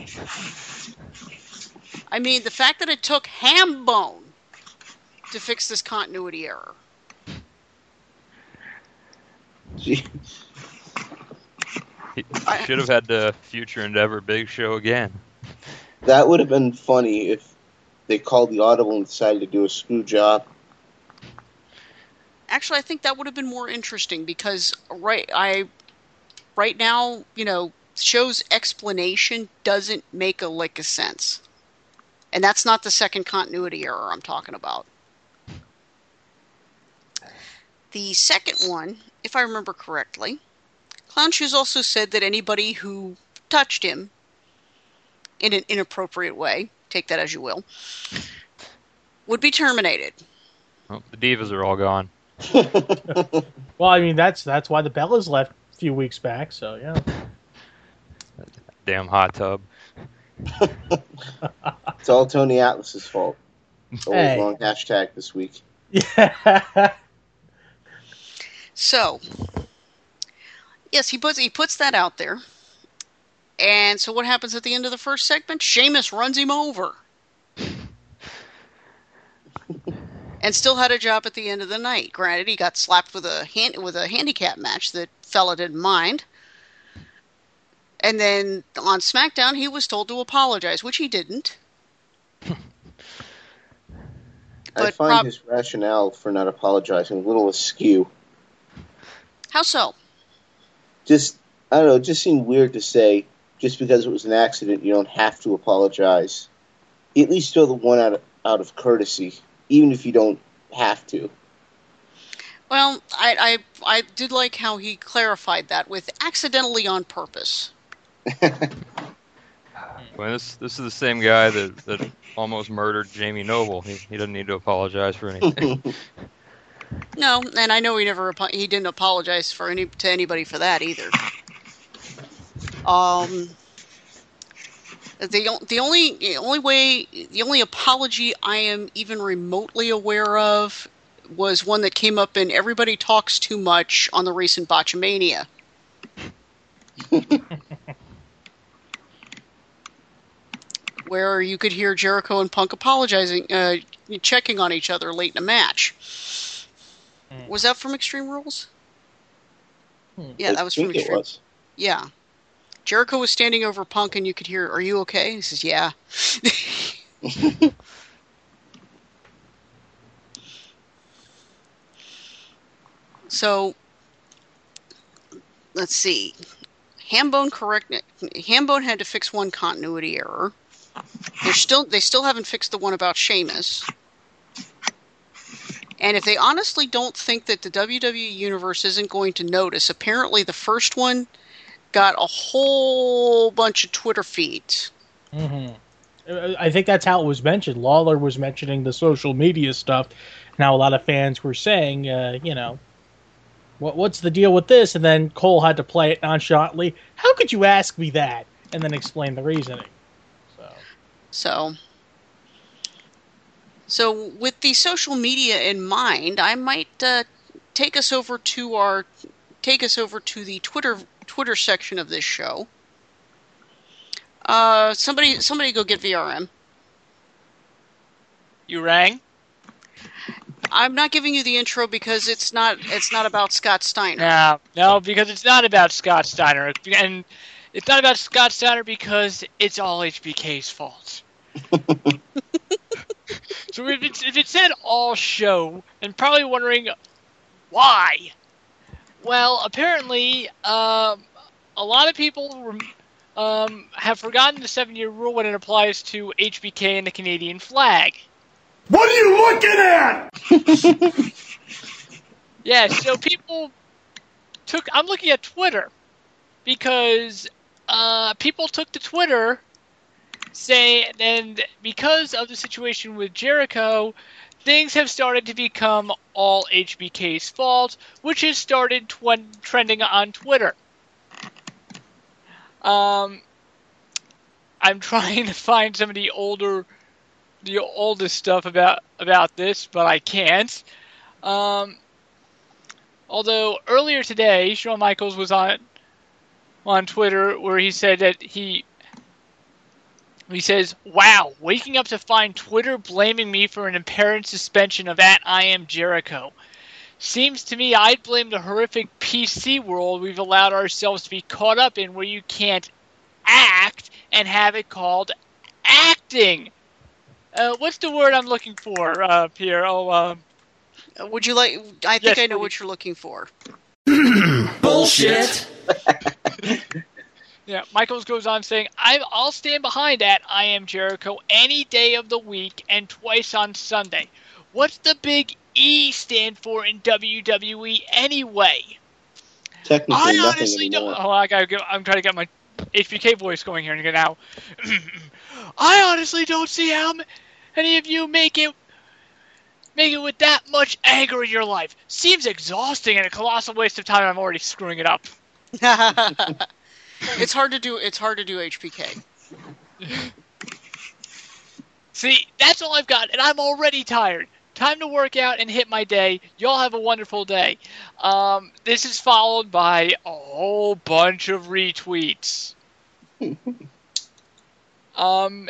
I mean, the fact that it took Hambone to fix this continuity error. He should have had the Future Endeavor Big Show again. That would have been funny if they called the audible and decided to do a screw job. Actually, I think that would have been more interesting because right, I, right now, you know, show's explanation doesn't make a lick of sense, and that's not the second continuity error I'm talking about. The second one, if I remember correctly, Clown Shoes also said that anybody who touched him in an inappropriate way, take that as you will, would be terminated. Well, the Divas are all gone. Well, I mean, that's that's why the Bellas left a few weeks back, so yeah. Damn hot tub. It's all Tony Atlas's fault. Always Hey. wrong hashtag this week. Yeah. So, yes, he puts he puts that out there. And so what happens at the end of the first segment? Sheamus runs him over. And still had a job at the end of the night. Granted, he got slapped with a hand, with a handicap match that fella didn't mind. And then on SmackDown, he was told to apologize, which he didn't. I But find prob- his rationale for not apologizing a little askew. How so? Just, I don't know, it just seemed weird to say, just because it was an accident, you don't have to apologize. At least throw the one out of, out of courtesy, even if you don't have to. Well, I, I I did like how he clarified that with accidentally on purpose. Well, this this is the same guy that, that almost murdered Jamie Noble. He he doesn't need to apologize for anything. No, and I know he never apo- he didn't apologize for any to anybody for that either. Um, the o- the only the only way the only apology I am even remotely aware of was one that came up in Everybody Talks Too Much on the recent Botchamania. Where you could hear Jericho and Punk apologizing, uh, checking on each other late in a match. Was that from Extreme Rules? Yeah, I that was from think it Extreme. was. Yeah. Jericho was standing over Punk and you could hear, "Are you okay?" He says, "Yeah." So, let's see. Hambone correct. Hambone had to fix one continuity error. They're still they still haven't fixed the one about Sheamus. And if they honestly don't think that the W W E Universe isn't going to notice, apparently the first one got a whole bunch of Twitter feeds. Mm-hmm. I think that's how it was mentioned. Lawler was mentioning the social media stuff. Now a lot of fans were saying, uh, you know, what what's the deal with this? And then Cole had to play it nonchalantly. How could you ask me that? And then explain the reasoning. So, So, so with the social media in mind, I might uh, take us over to our take us over to the Twitter Twitter section of this show. Uh, somebody, somebody, go get V R M. You rang? I'm not giving you the intro because it's not it's not about Scott Steiner. No, no, because it's not about Scott Steiner, and it's not about Scott Steiner because it's all H B K's fault. So if it, if it said all show, and probably wondering why. Well, apparently, um, a lot of people rem- um, have forgotten the seven-year rule when it applies to H B K and the Canadian flag. What are you looking at? Yeah, so people took... I'm looking at Twitter, because uh, people took to Twitter saying, and because of the situation with Jericho, things have started to become all H B K's fault, which has started twen- trending on Twitter. Um, I'm trying to find some of the older... the oldest stuff about about this, but I can't. Um, although earlier today, Shawn Michaels was on on Twitter where he said that he he says, "Wow, waking up to find Twitter blaming me for an apparent suspension of at I Am Jericho. Seems to me I'd blame the horrific P C world we've allowed ourselves to be caught up in, where you can't act and have it called acting. Uh, what's the word I'm looking for, uh, Pierre? Oh, um, Would you like? I think Yes, I know please. what you're looking for. Bullshit. yeah. Michaels goes on saying, I'm, "I'll stand behind that. I am Jericho any day of the week and twice on Sunday. What's the big E stand for in W W E anyway?" Technically, I nothing honestly anymore. don't. Oh, I gotta go. I'm trying to get my H B K voice going here now. I honestly don't see how m- any of you make it make it with that much anger in your life. Seems exhausting and a colossal waste of time. I'm already screwing it up. It's hard to do. It's hard to do H P K. See, that's all I've got, and I'm already tired. Time to work out and hit my day. Y'all have a wonderful day. Um, this is followed by a whole bunch of retweets. um,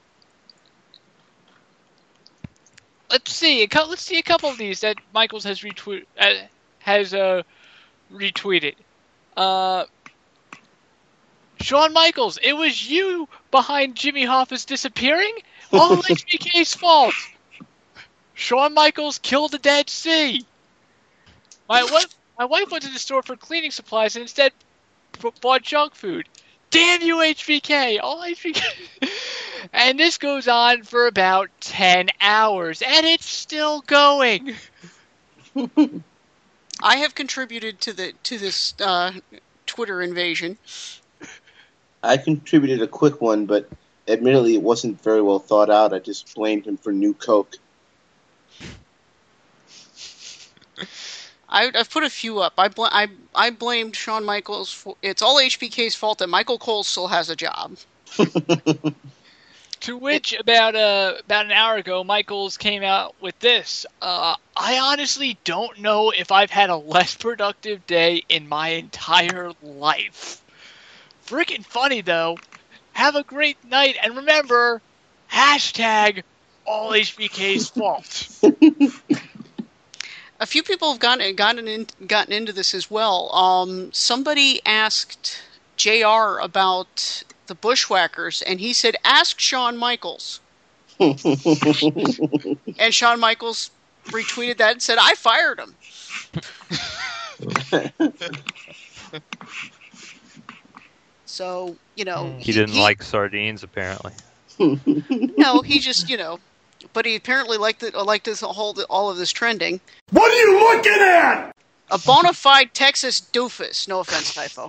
let's see. A cou- let's see a couple of these that Michaels has retweet uh, has uh, retweeted. Uh, Shawn Michaels, it was you behind Jimmy Hoffa's disappearing? All H B K's fault. Shawn Michaels killed the Dead Sea. My wife, my wife went to the store for cleaning supplies and instead b- bought junk food. Damn you, H B K! All H B K. And this goes on for about ten hours, and it's still going. I have contributed to the to this uh, Twitter invasion. I contributed a quick one, but admittedly it wasn't very well thought out. I just blamed him for New Coke. I, I've put a few up. I, bl- I I blamed Shawn Michaels. For, it's all H B K's fault that Michael Cole still has a job. To which, about uh, about an hour ago, Michaels came out with this. Uh, I honestly don't know if I've had a less productive day in my entire life. Freaking funny, though. Have a great night, and remember, hashtag all H B K's fault. A few people have gotten gotten in, gotten into this as well. Um, somebody asked J R about the Bushwhackers, and he said, "Ask Shawn Michaels." And Shawn Michaels retweeted that and said, "I fired him." So, you know, He didn't like sardines, apparently. No, he just, you know, but he apparently liked it, liked this whole all of this trending. What are you looking at? A bona fide Texas doofus. No offense, Typho.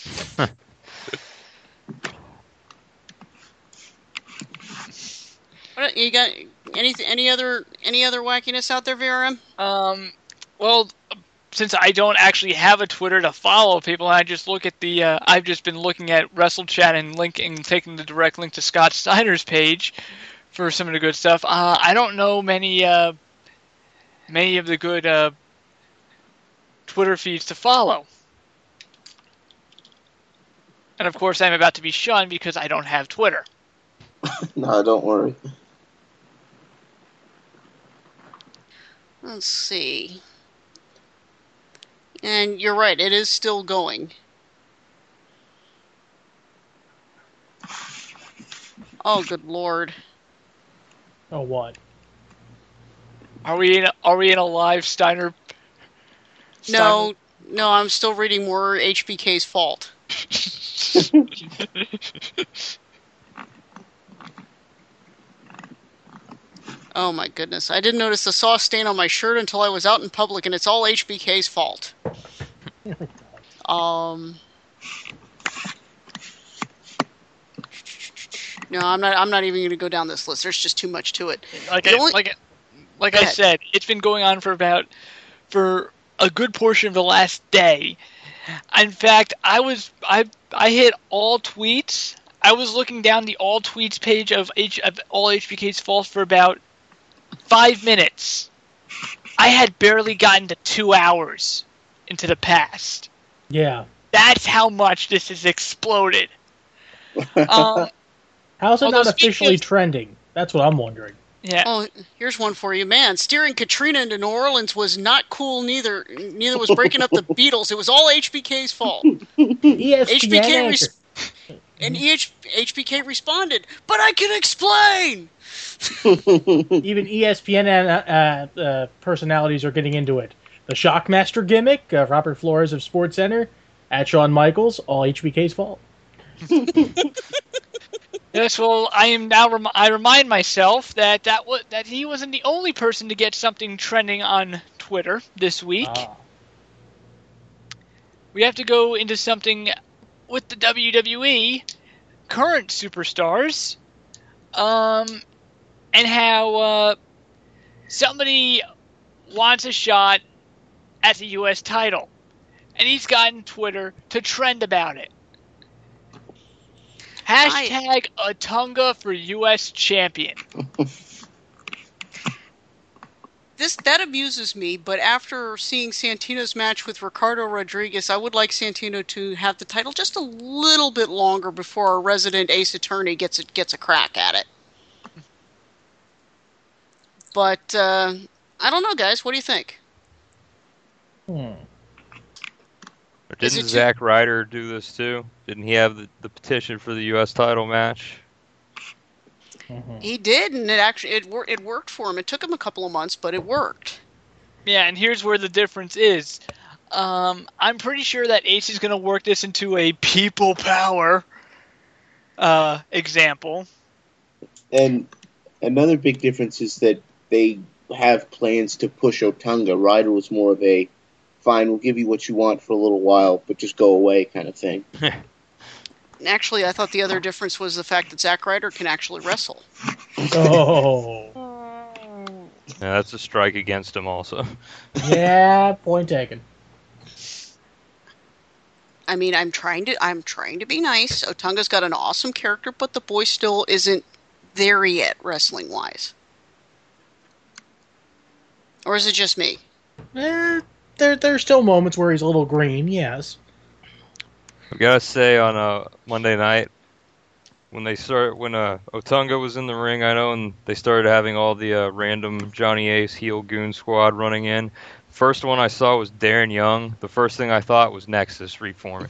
What, you got any any other any other wackiness out there, V R M? Um, well, since I don't actually have a Twitter to follow people, I just look at the. Uh, I've just been looking at WrestleChat and linking, taking the direct link to Scott Steiner's page for some of the good stuff. Uh, I don't know many uh, many of the good uh, Twitter feeds to follow, and of course, I'm about to be shunned because I don't have Twitter. No, don't worry. Let's see. And you're right, it is still going. Oh, good lord. Oh, what? Are we in? A, are we in a live Steiner? No, no, I'm still reading more H B K's fault. Oh my goodness. I didn't notice the sauce stain on my shirt until I was out in public, and it's all H B K's fault. um No, I'm not I'm not even going to go down this list. There's just too much to it. Like The I, only- like, like Go I ahead. said, it's been going on for about for a good portion of the last day. In fact, I was I I hit all tweets. I was looking down the all tweets page of H of all H B K's fault for about five minutes. I had barely gotten to two hours into the past. Yeah. That's how much this has exploded. Um, How's it Although not speaking officially of- trending? That's what I'm wondering. yeah. Oh, here's one for you, man. Steering Katrina into New Orleans was not cool. Neither, neither was breaking up the Beatles. It was all H B K's fault. E S P N H B K, anchor. res- And H- HBK responded, "But I can explain." Even E S P N uh, uh, personalities are getting into it. The Shockmaster gimmick, uh, Robert Flores of SportsCenter, at Shawn Michaels, all H B K's fault. Yes, well, I am now. Rem- I remind myself that that w- that he wasn't the only person to get something trending on Twitter this week. Ah. We have to go into something with the W W E current superstars, um, and how uh, somebody wants a shot at the U S title, and he's gotten Twitter to trend about it. Hashtag Otunga for U S champion. This that amuses me, but after seeing Santino's match with Ricardo Rodriguez, I would like Santino to have the title just a little bit longer before our resident ace attorney gets a, gets a crack at it. But uh, I don't know, guys. What do you think? Hmm. Didn't too- Zack Ryder do this too? Didn't he have the, the petition for the U S title match? Mm-hmm. He did, and it actually it, wor- it worked for him. It took him a couple of months, but it worked. Yeah, and here's where the difference is. Um, I'm pretty sure that Ace is going to work this into a people power uh, example. And another big difference is that they have plans to push Otunga. Ryder was more of a, fine, we'll give you what you want for a little while, but just go away kind of thing. Actually, I thought the other difference was the fact that Zack Ryder can actually wrestle. Oh. Yeah, that's a strike against him also. Yeah, point taken. I mean, I'm trying to I'm trying to be nice. Otunga's got an awesome character, but the boy still isn't there yet, wrestling wise. Or is it just me? Eh, there, there's still moments where he's a little green, yes. I gotta say, on a Monday night, when they start, when uh, Otunga was in the ring, I know, and they started having all the uh, random Johnny Ace heel goon squad running in. First one I saw was Darren Young. The first thing I thought was Nexus reforming.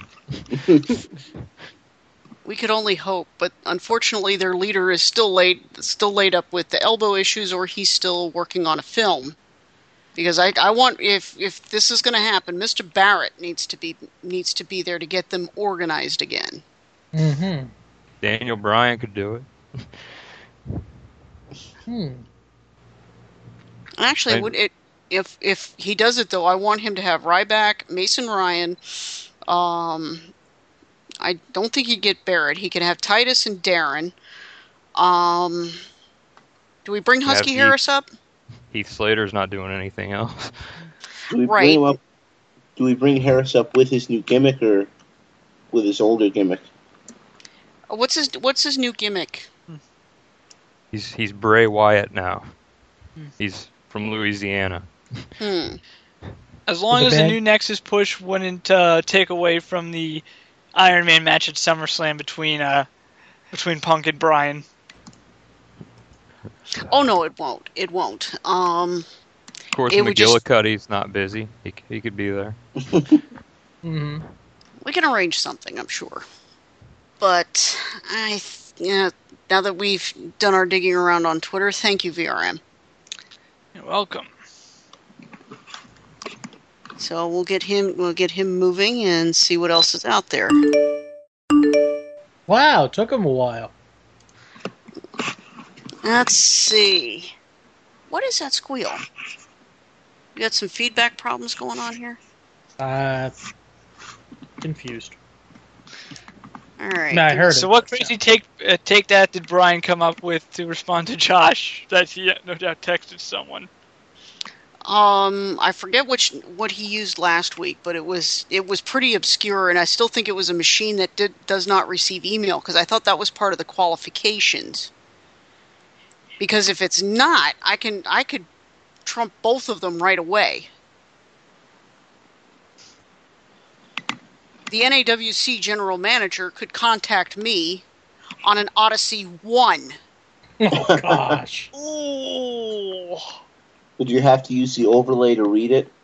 We could only hope, but unfortunately, their leader is still laid still laid up with the elbow issues, or he's still working on a film. Because I, I want if if this is going to happen, Mister Barrett needs to be needs to be there to get them organized again. Mm-hmm. Daniel Bryan could do it. Hmm. Actually, I- would it if if he does it though? I want him to have Ryback, Mason Ryan. Um, I don't think he'd get Barrett. He can have Titus and Darren. Um, do we bring Husky Have Harris up? Heath Slater's not doing anything else. Do we Right. bring him up? Do we bring Harris up with his new gimmick or with his older gimmick? Uh, What's his What's his new gimmick? He's he's Bray Wyatt now. Hmm. He's from Louisiana. Hmm. As long With as a the bang? new Nexus push wouldn't uh, take away from the Iron Man match at SummerSlam between uh, between Punk and Bryan. Oh no, it won't. It won't. Um, Of course, It would just- McGillicuddy's not busy. He c- he could be there. Mm-hmm. we can arrange something, I'm sure. But I, th- yeah, now that we've done our digging around on Twitter, thank you, V R M. You're welcome. So we'll get him. We'll get him moving and see what else is out there. Wow, took him a while. Let's see. What is that squeal? You got some feedback problems going on here? Uh, confused. All right. No, I heard So it. what crazy take uh, take that did Bryan come up with to respond to Josh that he uh, no doubt texted someone? Um, I forget which what he used last week, but it was it was pretty obscure, and I still think it was a machine that did does not receive email because I thought that was part of the qualifications. Because if it's not, I can I could trump both of them right away. The N A W C general manager could contact me on an Odyssey one. Oh, gosh. Ooh. Would you have to use the overlay to read it?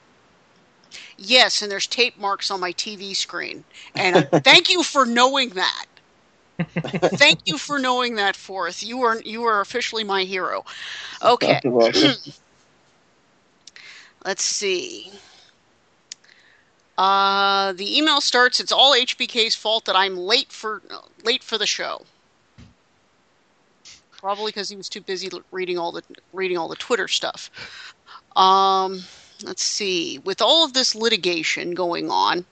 Yes, and there's tape marks on my T V screen. And uh, thank you for knowing that. Thank you for knowing that, Forth. You are you are officially my hero. Okay. Let's see. Uh, the email starts, it's all H B K's fault that I'm late for late for the show. Probably because he was too busy reading all the reading all the Twitter stuff. Um, let's see. With all of this litigation going on,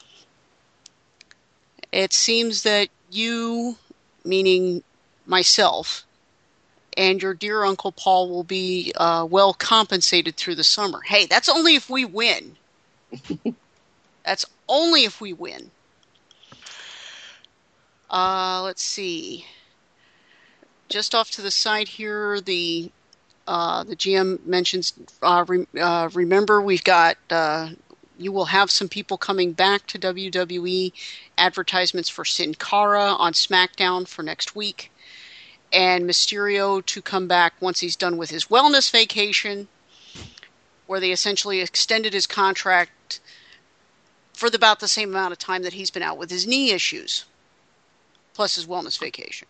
it seems that you, meaning myself, and your dear Uncle Paul will be uh, well compensated through the summer. Hey, that's only if we win. That's only if we win. Uh, let's see. Just off to the side here, the uh, the G M mentions, uh, re- uh, remember, we've got, uh, you will have some people coming back to W W E, advertisements for Sin Cara on SmackDown for next week, and Mysterio to come back once he's done with his wellness vacation, where they essentially extended his contract for the, about the same amount of time that he's been out with his knee issues, plus his wellness vacation.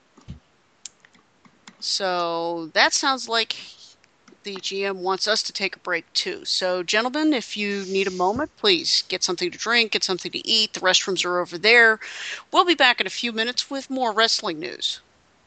So that sounds like the G M wants us to take a break too. So gentlemen, if you need a moment, please get something to drink, get something to eat. The restrooms are over there. We'll be back in a few minutes with more wrestling news.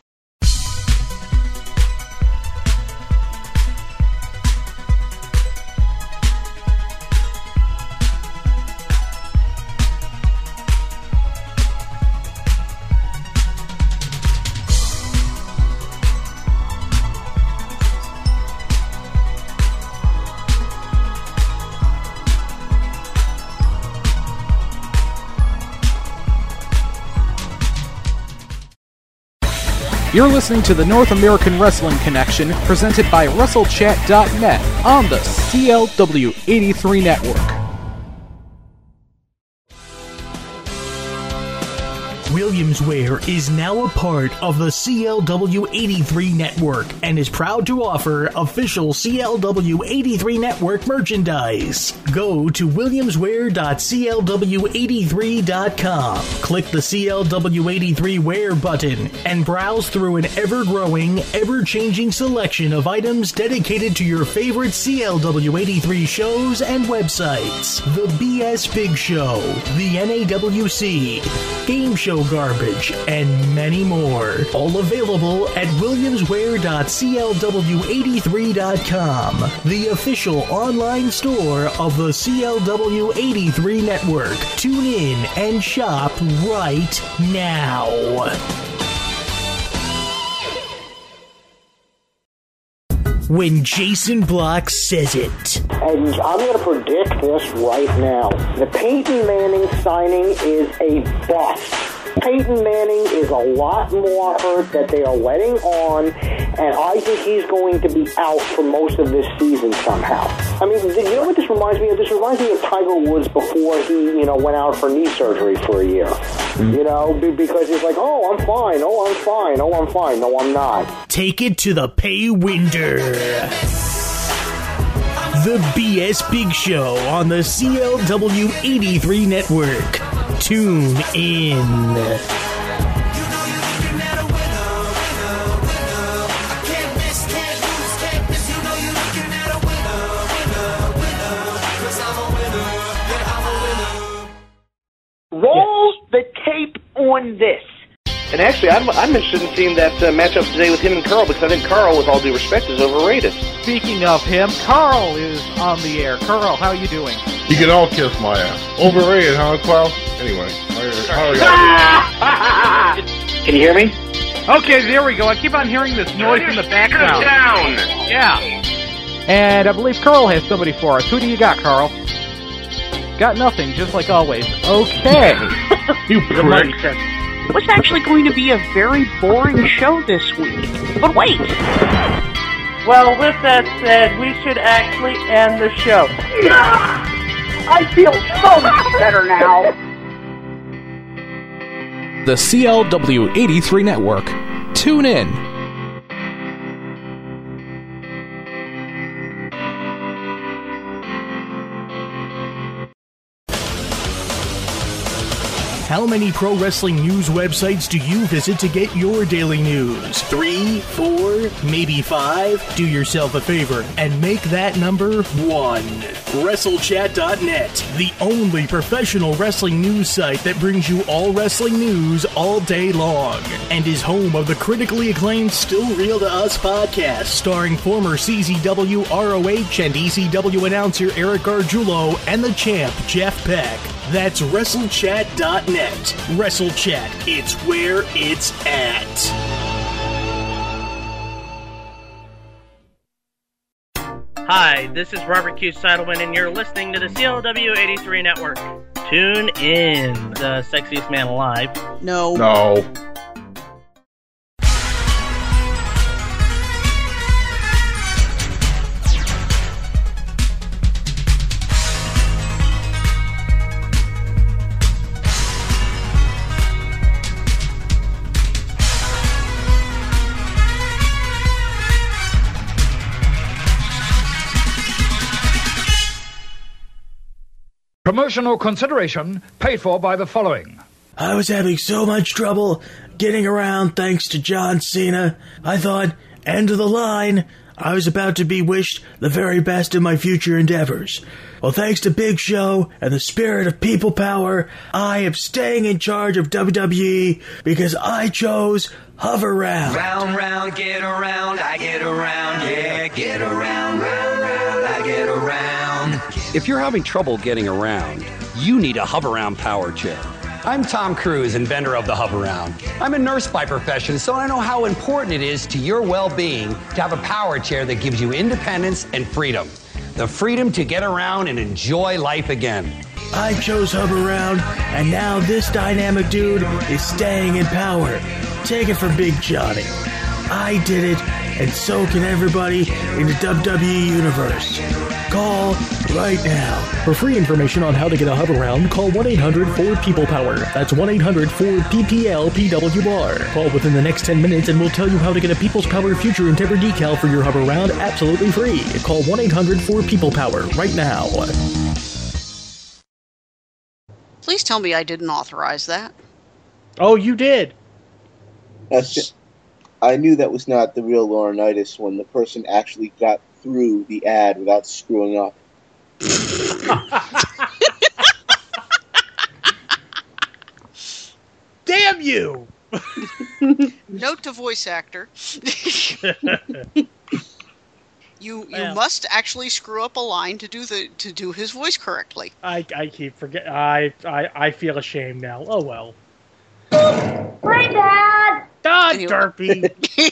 You're listening to the North American Wrestling Connection, presented by Wrestle Chat dot net on the C L W eighty-three Network. Williamsware is now a part of the C L W eighty-three Network and is proud to offer official C L W eighty-three Network merchandise. Go to williamsware dot c l w eighty-three dot com, click the C L W eighty-three Wear button, and browse through an ever-growing, ever-changing selection of items dedicated to your favorite C L W eighty-three shows and websites. The B S Big Show, the N A W C, Game Show Garbage, and many more. All available at williamsware dot c l w eighty-three dot com, the official online store of the C L W eighty-three Network. Tune in and shop right now. When Jason Block says it. And I'm going to predict this right now. The Peyton Manning signing is a bust. Peyton Manning is a lot more hurt that they are letting on, and I think he's going to be out for most of this season somehow. I mean, you know what this reminds me of? This reminds me of Tiger Woods before he, you know, went out for knee surgery for a year. Mm-hmm. You know, because he's like, oh, I'm fine, oh, I'm fine, oh, I'm fine, no, I'm not. Take it to the pay window. The B S Big Show on the C L W eighty-three Network. Tune in. Roll the tape on this. And actually, I'm, I'm interested in seeing that uh, matchup today with him and Carl, because I think Carl, with all due respect, is overrated. Speaking of him, Carl is on the air. Carl, how are you doing? You can all kiss my ass. Overrated, huh, Klaus? Anyway, how are you? Can you hear me? Okay, there we go. I keep on hearing this noise in the background. Down. Yeah. And I believe Carl has somebody for us. Who do you got, Carl? Got nothing, just like always. Okay. You prick. It was actually going to be a very boring show this week. But wait! Well, with that said, we should actually end the show. I feel so much better now. The C L W eighty-three Network. Tune in. How many pro wrestling news websites do you visit to get your daily news? Three, four, maybe five? Do yourself a favor and make that number one. WrestleChat dot net, the only professional wrestling news site that brings you all wrestling news all day long, and is home of the critically acclaimed Still Real to Us podcast, starring former C Z W, R O H, and E C W announcer Eric Gargiulo and the champ Jeff Beck. That's WrestleChat dot net. WrestleChat, it's where it's at. Hi, this is Robert Q. Seidelman, and you're listening to the C L W eighty-three Network. Tune in. The sexiest man alive. No. No. Promotional consideration paid for by the following. I was having so much trouble getting around thanks to John Cena. I thought, end of the line. I was about to be wished the very best in my future endeavors. Well, thanks to Big Show and the spirit of people power, I am staying in charge of W W E because I chose Hover Round. Round, round, get around, I get around, yeah, get around, round, round, I get around. If you're having trouble getting around, you need a Hover-Round power chair. I'm Tom Cruise, inventor of the Hover-Round. I'm a nurse by profession, so I know how important it is to your well-being to have a power chair that gives you independence and freedom. The freedom to get around and enjoy life again. I chose Hover-Round, and now this dynamic dude is staying in power. Take it from Big Johnny. I did it, and so can everybody in the W W E universe. Call right now. For free information on how to get a Hover-Round, call one eight hundred four people power. That's one eight hundred four P P L P W R. Call within the next ten minutes and we'll tell you how to get a People's Power Future Endeavor decal for your Hover-Round absolutely free. Call one eight hundred four people power right now. Please tell me I didn't authorize that. Oh, you did. That's just, I knew that was not the real Laurinaitis when the person actually got through the ad without screwing up. Damn you! Note to voice actor. You you Well. must actually screw up a line to do the to do his voice correctly. I, I keep forget. I, I I feel ashamed now. Oh well. Great, Dad! Ah, Anyway. Derpy.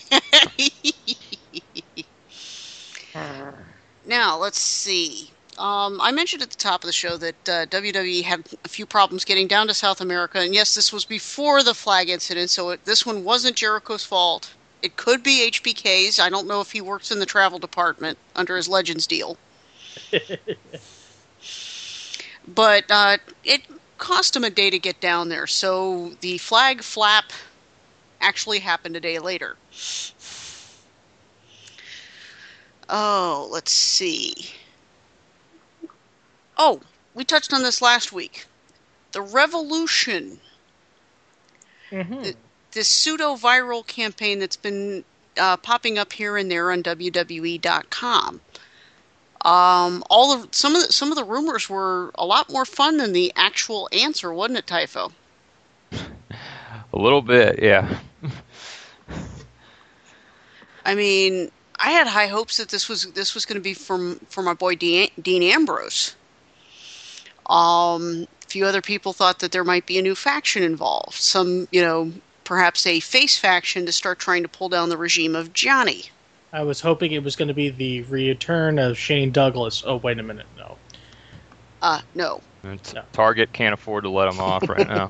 Now let's see. Um, I mentioned at the top of the show that uh, W W E had a few problems getting down to South America, and yes, this was before the flag incident, so it, this one wasn't Jericho's fault. It could be H B K's. I don't know if he works in the travel department under his Legends deal. But uh, it cost him a day to get down there, so the flag flap actually happened a day later. Oh, let's see. Oh, we touched on this last week. The Revolution. Mm-hmm. The, this pseudo-viral campaign that's been uh, popping up here and there on W W E dot com. Um, all of some of the, some of the rumors were a lot more fun than the actual answer, wasn't it, Typho? A little bit, yeah. I mean, I had high hopes that this was this was going to be from for my boy Dean, Dean Ambrose. Um, a few other people thought that there might be a new faction involved. Some, you know, perhaps a face faction to start trying to pull down the regime of Johnny. I was hoping it was going to be the return of Shane Douglas. Oh, wait a minute, no. Uh, no. It's- Target can't afford to let him off right now.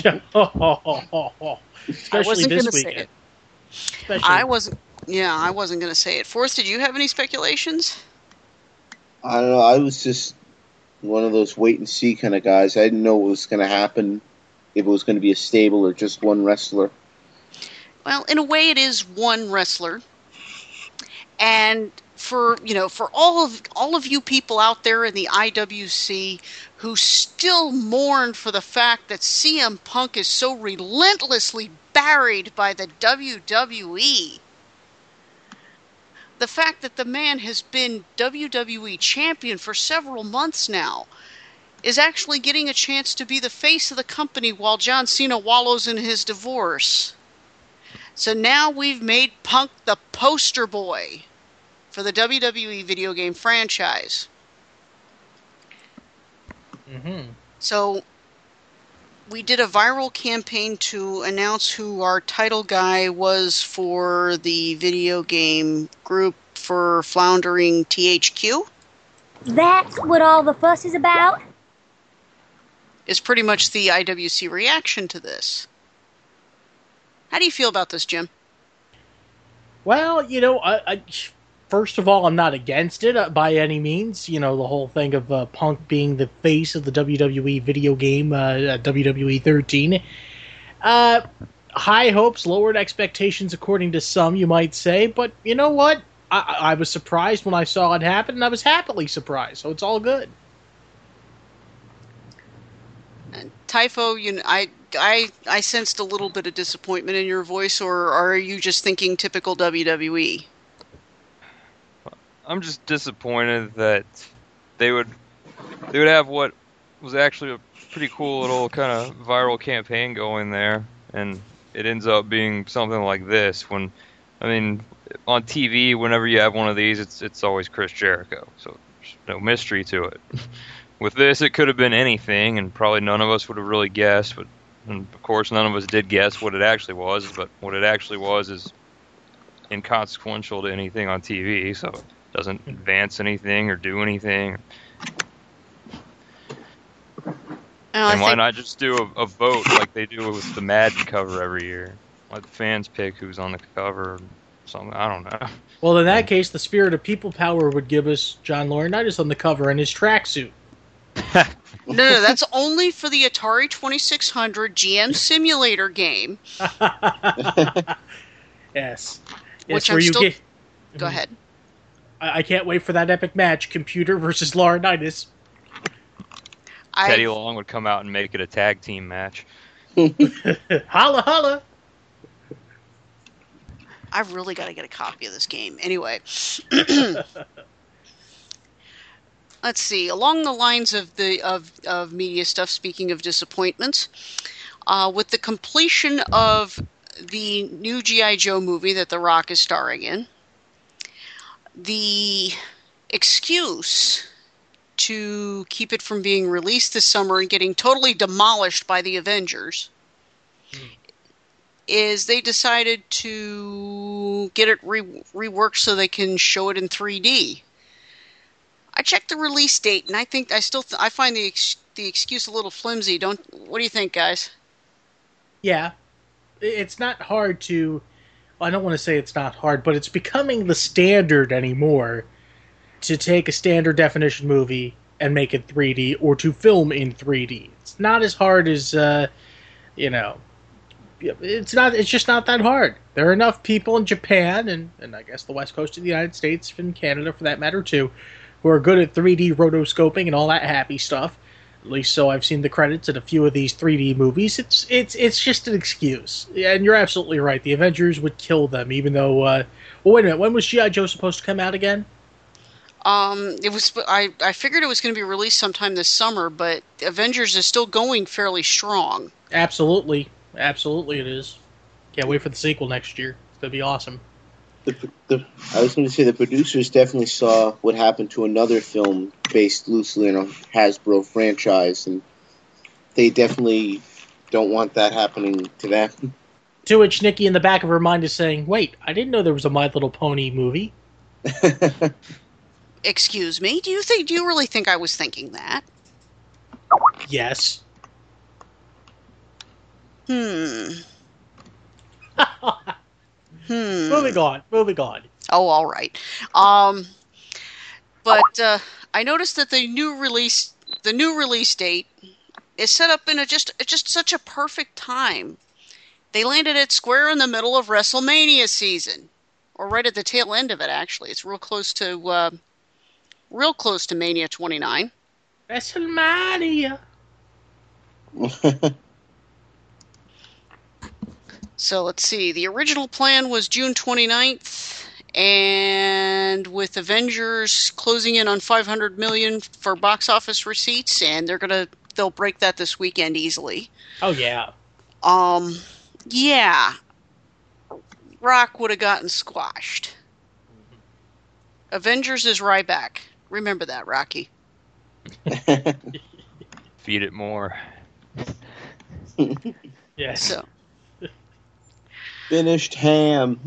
Especially I wasn't this gonna say weekend. it. Especially I wasn't. Yeah, I wasn't going to say it. Forth, did you have any speculations? I don't know. I was just one of those wait and see kind of guys. I didn't know what was going to happen, if it was going to be a stable or just one wrestler. Well, in a way, it is one wrestler. And for you know for all of all of you people out there in the I W C who still mourn for the fact that C M Punk is so relentlessly buried by the W W E. The fact that the man has been W W E champion for several months now is actually getting a chance to be the face of the company while John Cena wallows in his divorce. So now we've made Punk the poster boy for the W W E video game franchise. Mm-hmm. So we did a viral campaign to announce who our title guy was for the video game group for Floundering T H Q. That's what all the fuss is about? Is pretty much the I W C reaction to this. How do you feel about this, Jim? Well, you know, I, I, first of all, I'm not against it uh, by any means. You know, the whole thing of uh, Punk being the face of the W W E video game, uh, W W E thirteen. Uh, high hopes, lowered expectations, according to some, you might say. But you know what? I, I was surprised when I saw it happen, and I was happily surprised. So it's all good. And Typho, you know, I, I, I sensed a little bit of disappointment in your voice, or are you just thinking typical W W E? I'm just disappointed that they would they would have what was actually a pretty cool little kind of viral campaign going there, and it ends up being something like this. When, I mean, on T V, whenever you have one of these, it's it's always Chris Jericho, so there's no mystery to it. With this, it could have been anything, and probably none of us would have really guessed, but and of course none of us did guess what it actually was, but what it actually was is inconsequential to anything on T V, so it doesn't advance anything or do anything. Uh, and why think... not just do a, a vote like they do with the Madden cover every year? Let the fans pick who's on the cover or something. I don't know. Well, in that case, the spirit of people power would give us John Laurinaitis on the cover in his tracksuit. No, no, that's only for the Atari twenty-six hundred G M Simulator game. Yes. Which yes, I'm where you still... get... Go ahead. I, I can't wait for that epic match, Computer versus Laurinaitis. I... Teddy Long would come out and make it a tag team match. Holla, holla! I've really got to get a copy of this game. Anyway. Let's see. Along the lines of the of, of media stuff, speaking of disappointments, uh, with the completion of the new G I. Joe movie that The Rock is starring in, the excuse to keep it from being released this summer and getting totally demolished by the Avengers mm. is they decided to get it re- reworked so they can show it in three D. I checked the release date, and I think I still th- I find the ex- the excuse a little flimsy. Don't what do you think, guys? Yeah, it's not hard to. Well, I don't want to say it's not hard, but it's becoming the standard anymore to take a standard definition movie and make it three D, or to film in three D. It's not as hard as uh, you know. It's not. It's just not that hard. There are enough people in Japan and and I guess the west coast of the United States and Canada, for that matter, too, who are good at three D rotoscoping and all that happy stuff. At least so I've seen the credits in a few of these three D movies. It's it's it's just an excuse. And you're absolutely right. The Avengers would kill them, even though... Uh, well, wait a minute. When was G I. Joe supposed to come out again? Um, it was. I, I figured it was going to be released sometime this summer, but Avengers is still going fairly strong. Absolutely. Absolutely it is. Can't wait for the sequel next year. It's going to be awesome. The, the, I was going to say the producers definitely saw what happened to another film based loosely on a Hasbro franchise, and they definitely don't want that happening to them. To which Nikki in the back of her mind is saying, wait, I didn't know there was a My Little Pony movie. Excuse me? Do you think? Do you really think I was thinking that? Yes. Hmm. Hmm. Moving on. Moving on. Oh, all right. Um, but uh, I noticed that the new release, the new release date, is set up in a just just such a perfect time. They landed it square in the middle of WrestleMania season. or right at the tail end of it. Actually, it's real close to, uh, real close to Mania twenty-nine. WrestleMania. So let's see. The original plan was June twenty-ninth, and with Avengers closing in on five hundred million for box office receipts, and they're gonna they'll break that this weekend easily. Oh yeah. Um, yeah. Rock would have gotten squashed. Avengers is Ryback. Remember that, Rocky. Feed it more. Yes. So. Finished ham.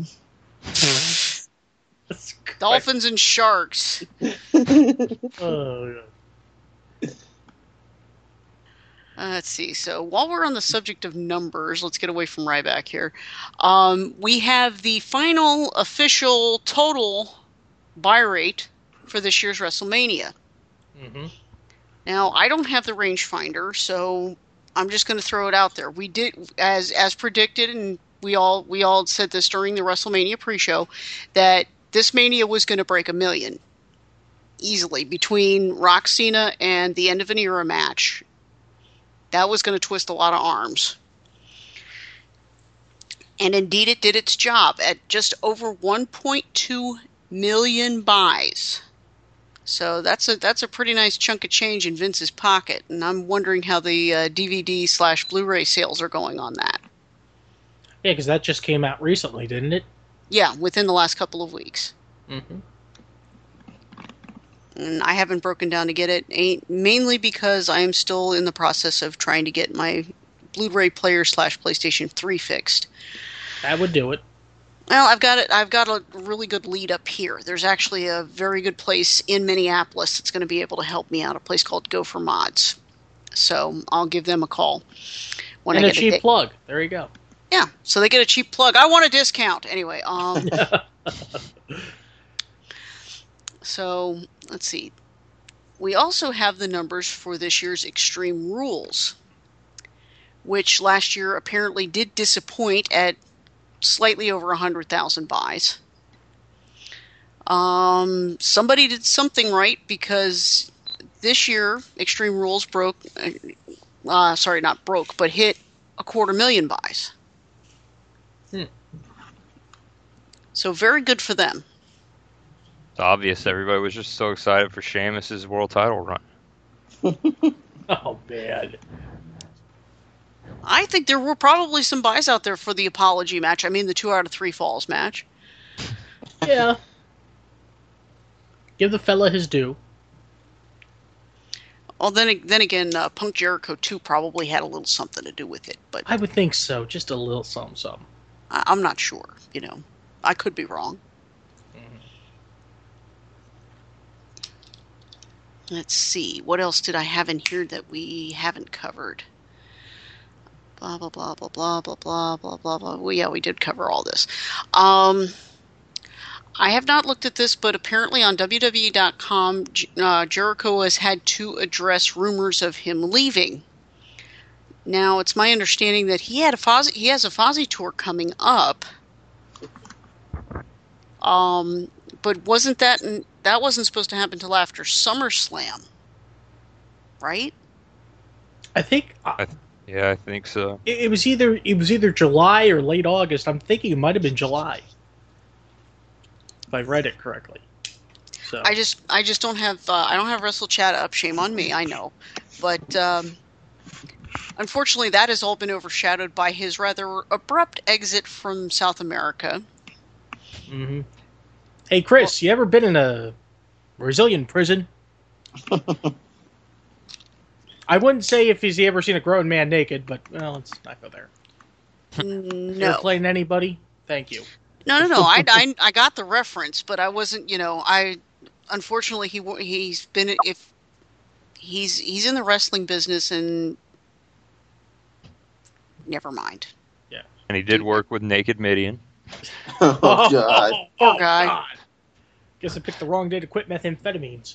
Dolphins and sharks. Oh, uh, let's see. So while we're on the subject of numbers, let's get away from Ryback here. Um, we have the final official total buy rate for this year's WrestleMania. Mm-hmm. Now, I don't have the rangefinder, so I'm just going to throw it out there. We did, as as predicted, and we all we all said this during the WrestleMania pre-show, that this Mania was going to break a million easily between Rock Cena and the end of an era match. That was going to twist a lot of arms. And indeed, it did its job at just over one point two million buys. So that's a that's a pretty nice chunk of change in Vince's pocket, and I'm wondering how the uh, D V D slash Blu-ray sales are going on that. Yeah, because that just came out recently, didn't it? Yeah, within the last couple of weeks. Mm-hmm. And I haven't broken down to get it, mainly because I am still in the process of trying to get my Blu-ray player slash PlayStation three fixed. That would do it. Well, I've got it. I've got a really good lead up here. There's actually a very good place in Minneapolis that's going to be able to help me out. A place called Go for Mods. So I'll give them a call when and I a get cheap a di- plug. There you go. Yeah, so they get a cheap plug. I want a discount anyway. Um. So let's see. We also have the numbers for this year's Extreme Rules, which last year apparently did disappoint at slightly over one hundred thousand buys. Um, somebody did something right, because this year Extreme Rules broke, uh, sorry, not broke, but hit a quarter million buys. Hmm. So very good for them. It's obvious everybody was just so excited for Sheamus's world title run. Oh, man. I think there were probably some buys out there for the apology match. I mean, the two out of three falls match. Yeah. Give the fella his due. Well, then, then again, uh, Punk Jericho two probably had a little something to do with it, but I would think so. Just a little something, something. I, I'm not sure. You know, I could be wrong. Let's see. What else did I have in here that we haven't covered? Blah, blah, blah, blah, blah, blah, blah, blah, blah, blah. Well, yeah, we did cover all this. Um, I have not looked at this, but apparently on W W E dot com, uh, Jericho has had to address rumors of him leaving. Now, it's my understanding that he had a Fozzy, he has a Fozzy tour coming up. Um, but wasn't that... That wasn't supposed to happen until after SummerSlam, right? I think. Uh, I th- yeah, I think so. It, it was either it was either July or late August. I'm thinking it might have been July, if I read it correctly. So I just I just don't have uh, I don't have WrestleChat up. Shame on me, I know, but um, unfortunately, that has all been overshadowed by his rather abrupt exit from South America. Mm-hmm. Hey, Chris, you ever been in a Brazilian prison? I wouldn't say if he's ever seen a grown man naked, but, well, let's not go there. No. You ever playing anybody? Thank you. No, no, no. I, I, I got the reference, but I wasn't, you know, I, unfortunately, he he's been, if, he's, he's in the wrestling business, and never mind. Yeah. And he did work with Naked Midian. Oh, God. Oh, Poor guy. God. Guess I picked the wrong day to quit methamphetamines.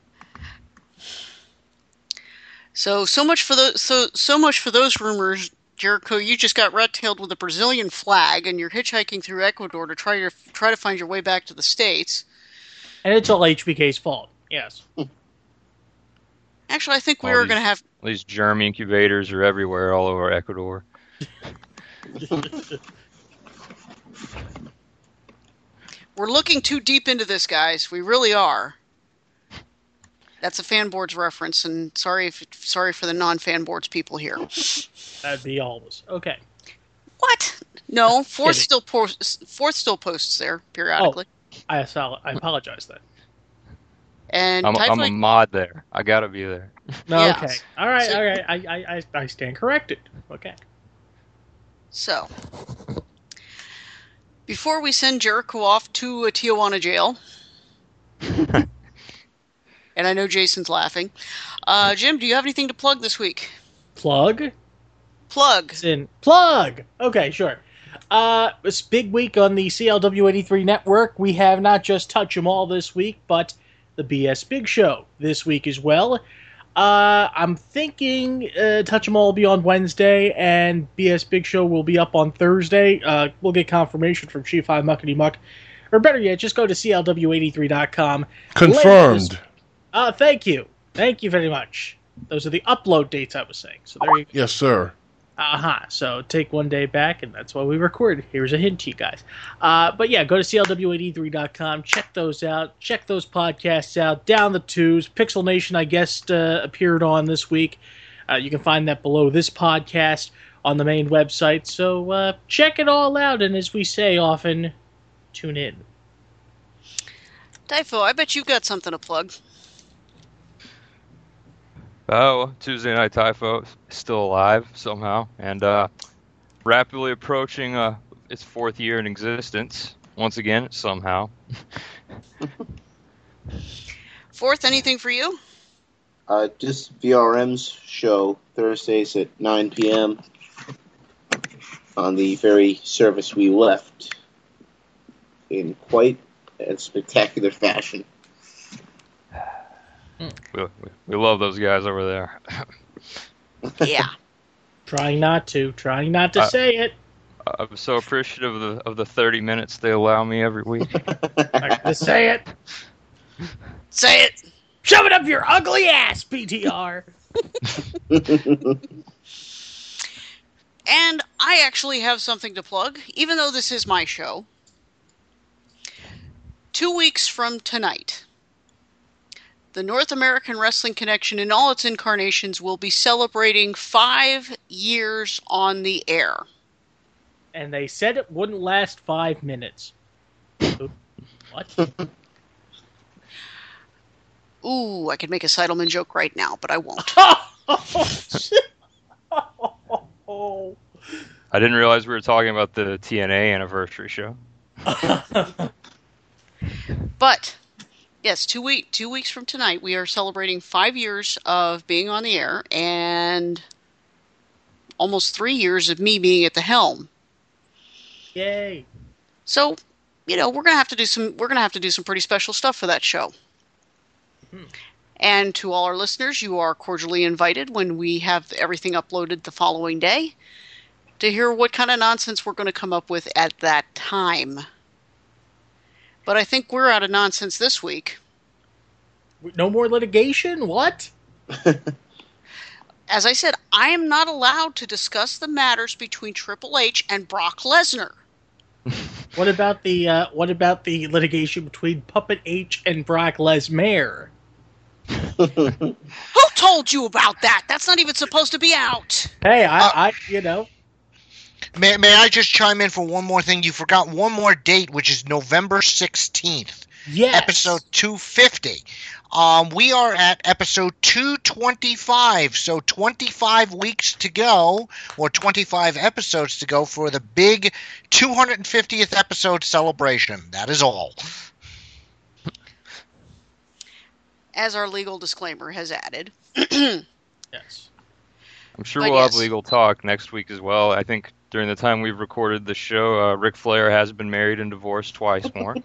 So so much for those so so much for those rumors Jericho, you just got rat-tailed with a Brazilian flag, and you're hitchhiking through Ecuador to try to try to find your way back to the States. And it's all H B K's fault. Yes. Actually, I think we All were these- going to have. These germ incubators are everywhere, all over Ecuador. We're looking too deep into this, guys. We really are. That's a Fanboards reference, and sorry if sorry for the non-Fanboards people here. That'd be always okay. What? No, Fourth Kidding. still posts. Fourth still posts there periodically. Oh, I sol- I apologize then. And I'm, I'm a Typhoid- mod there. I gotta be there. No, Yeah. okay. All right, So- all right. I, I, I, I stand corrected. Okay. So, before we send Jericho off to a Tijuana jail, and I know Jason's laughing, uh, Jim, do you have anything to plug this week? Plug? Plug. As in plug. Okay, sure. Uh, it's a big week on the C L W eighty-three network. We have not just Touch 'em All this week, but the B S Big Show this week as well. Uh, I'm thinking uh, Touch 'em All will be on Wednesday, and B S Big Show will be up on Thursday. Uh, we'll get confirmation from Chief High Muckety Muck. Or better yet, just go to C L W eighty-three dot com. Confirmed. Uh, thank you. Thank you very much. Those are the upload dates I was saying. So there you go. Yes, sir. Uh-huh. So take one day back, and that's why we record. Here's a hint to you guys. Uh, but yeah, go to C L W eighty-three dot com. Check those out. Check those podcasts out. Down the tubes. Pixel Nation, I guess, uh, appeared on this week. Uh, you can find that below this podcast on the main website. So uh, check it all out, and as we say often, tune in. Typho, I bet you've got something to plug. Oh, Tuesday Night Typho is still alive somehow, and uh, rapidly approaching uh, its fourth year in existence. Once again, somehow. Fourth, anything for you? Uh, just V R M's show Thursdays at nine p.m. on the very service we left in quite a spectacular fashion. We, we, we love those guys over there. Yeah. Trying not to. Trying not to Uh, say it. I'm so appreciative of the of the thirty minutes they allow me every week. To say it. Say it. Shove it up your ugly ass, P T R. And I actually have something to plug, even though this is my show. Two weeks from tonight, the North American Wrestling Connection in all its incarnations will be celebrating five years on the air. And they said it wouldn't last five minutes. What? Ooh, I could make a Seidelman joke right now, but I won't. Oh. I didn't realize we were talking about the T N A anniversary show. But yes, two week two weeks from tonight, we are celebrating five years of being on the air and almost three years of me being at the helm. Yay! So, you know, we're gonna have to do some we're gonna have to do some pretty special stuff for that show. Hmm. And to all our listeners, you are cordially invited when we have everything uploaded the following day to hear what kind of nonsense we're going to come up with at that time. But I think we're out of nonsense this week. No more litigation? What? As I said, I am not allowed to discuss the matters between Triple H and Brock Lesnar. What about the uh, what about the litigation between Puppet H and Brock Lesnar? Who told you about that? That's not even supposed to be out. Hey, I, Uh, I you know. May, may I just chime in for one more thing? You forgot one more date, which is November sixteenth. Yes. Episode two fifty. Um, we are at episode two twenty-five, so twenty-five weeks to go, or twenty-five episodes to go for the big two hundred fiftieth episode celebration. That is all. As our legal disclaimer has added. Yes. I'm sure But we'll yes. have legal talk next week as well. I think during the time we've recorded the show, uh, Ric Flair has been married and divorced twice more.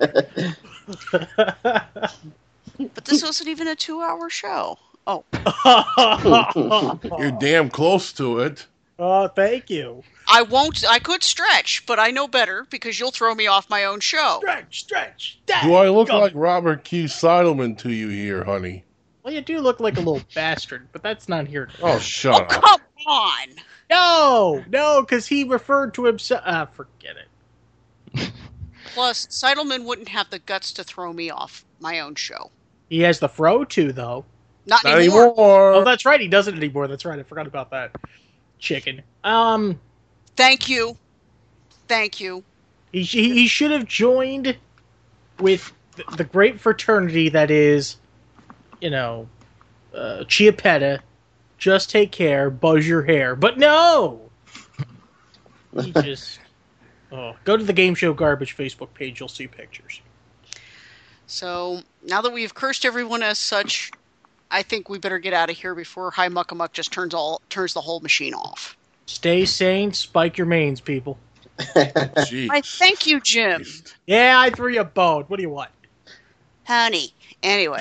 But this wasn't even a two-hour show. Oh. You're damn close to it. Oh, thank you. I won't. I could stretch, but I know better because you'll throw me off my own show. Stretch, stretch. Do I look like Robert Q. Seidelman to you here, honey? Well, you do look like a little bastard, but that's not here. Oh, shut oh, up. Come on. No, no, because he referred to himself. Uh, forget it. Plus, Seidelman wouldn't have the guts to throw me off my own show. He has the fro too, though. Not, Not anymore. anymore. Oh, that's right. He doesn't anymore. That's right. I forgot about that. Chicken. Um. Thank you. Thank you. He he, he should have joined with the, the great fraternity that is, you know, uh, Chiappetta. Just take care, buzz your hair. But no! He just... Oh, go to the Game Show Garbage Facebook page, you'll see pictures. So, now that we've cursed everyone as such, I think we better get out of here before Hi Muckamuck just turns all turns the whole machine off. Stay sane, spike your mains, people. I thank you, Jim. Yeah, I threw you a bone. What do you want? Honey. Anyway.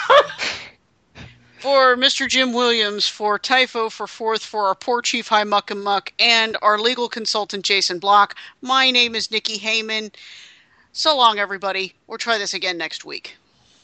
For Mister Jim Williams, for Typho, for Fourth, for our poor Chief Hi Muckamuck, and our legal consultant Jason Block, my name is Nikki Heyman. So long, everybody. We'll try this again next week.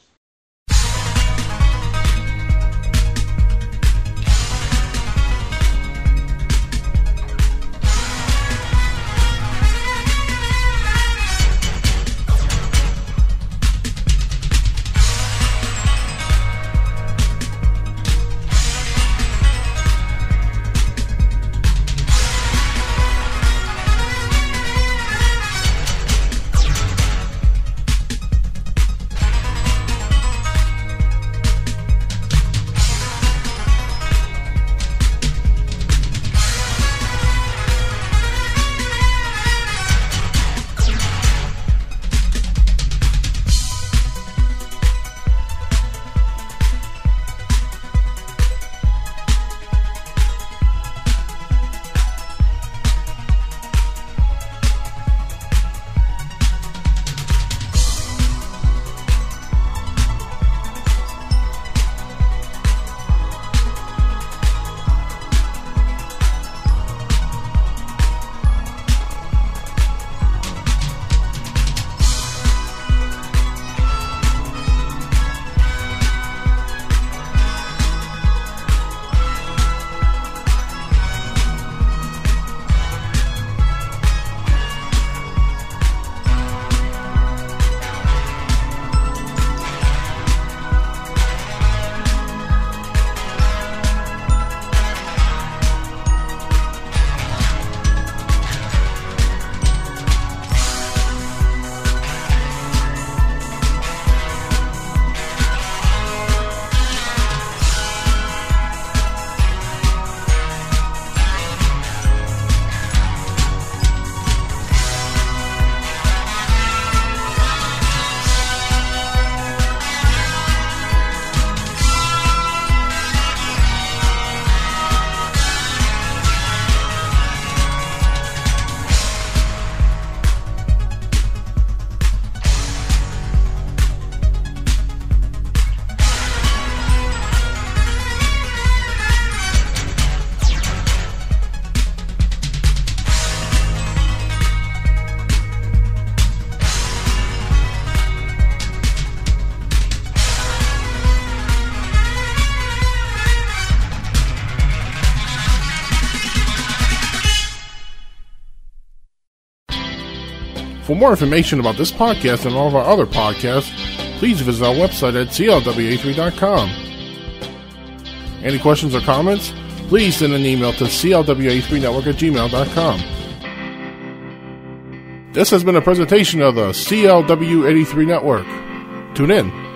For more information about this podcast and all of our other podcasts, please visit our website at C L W A three dot com. Any questions or comments? Please send an email to C L W A three network at gmail dot com. This has been a presentation of the C L W eighty-three Network. Tune in.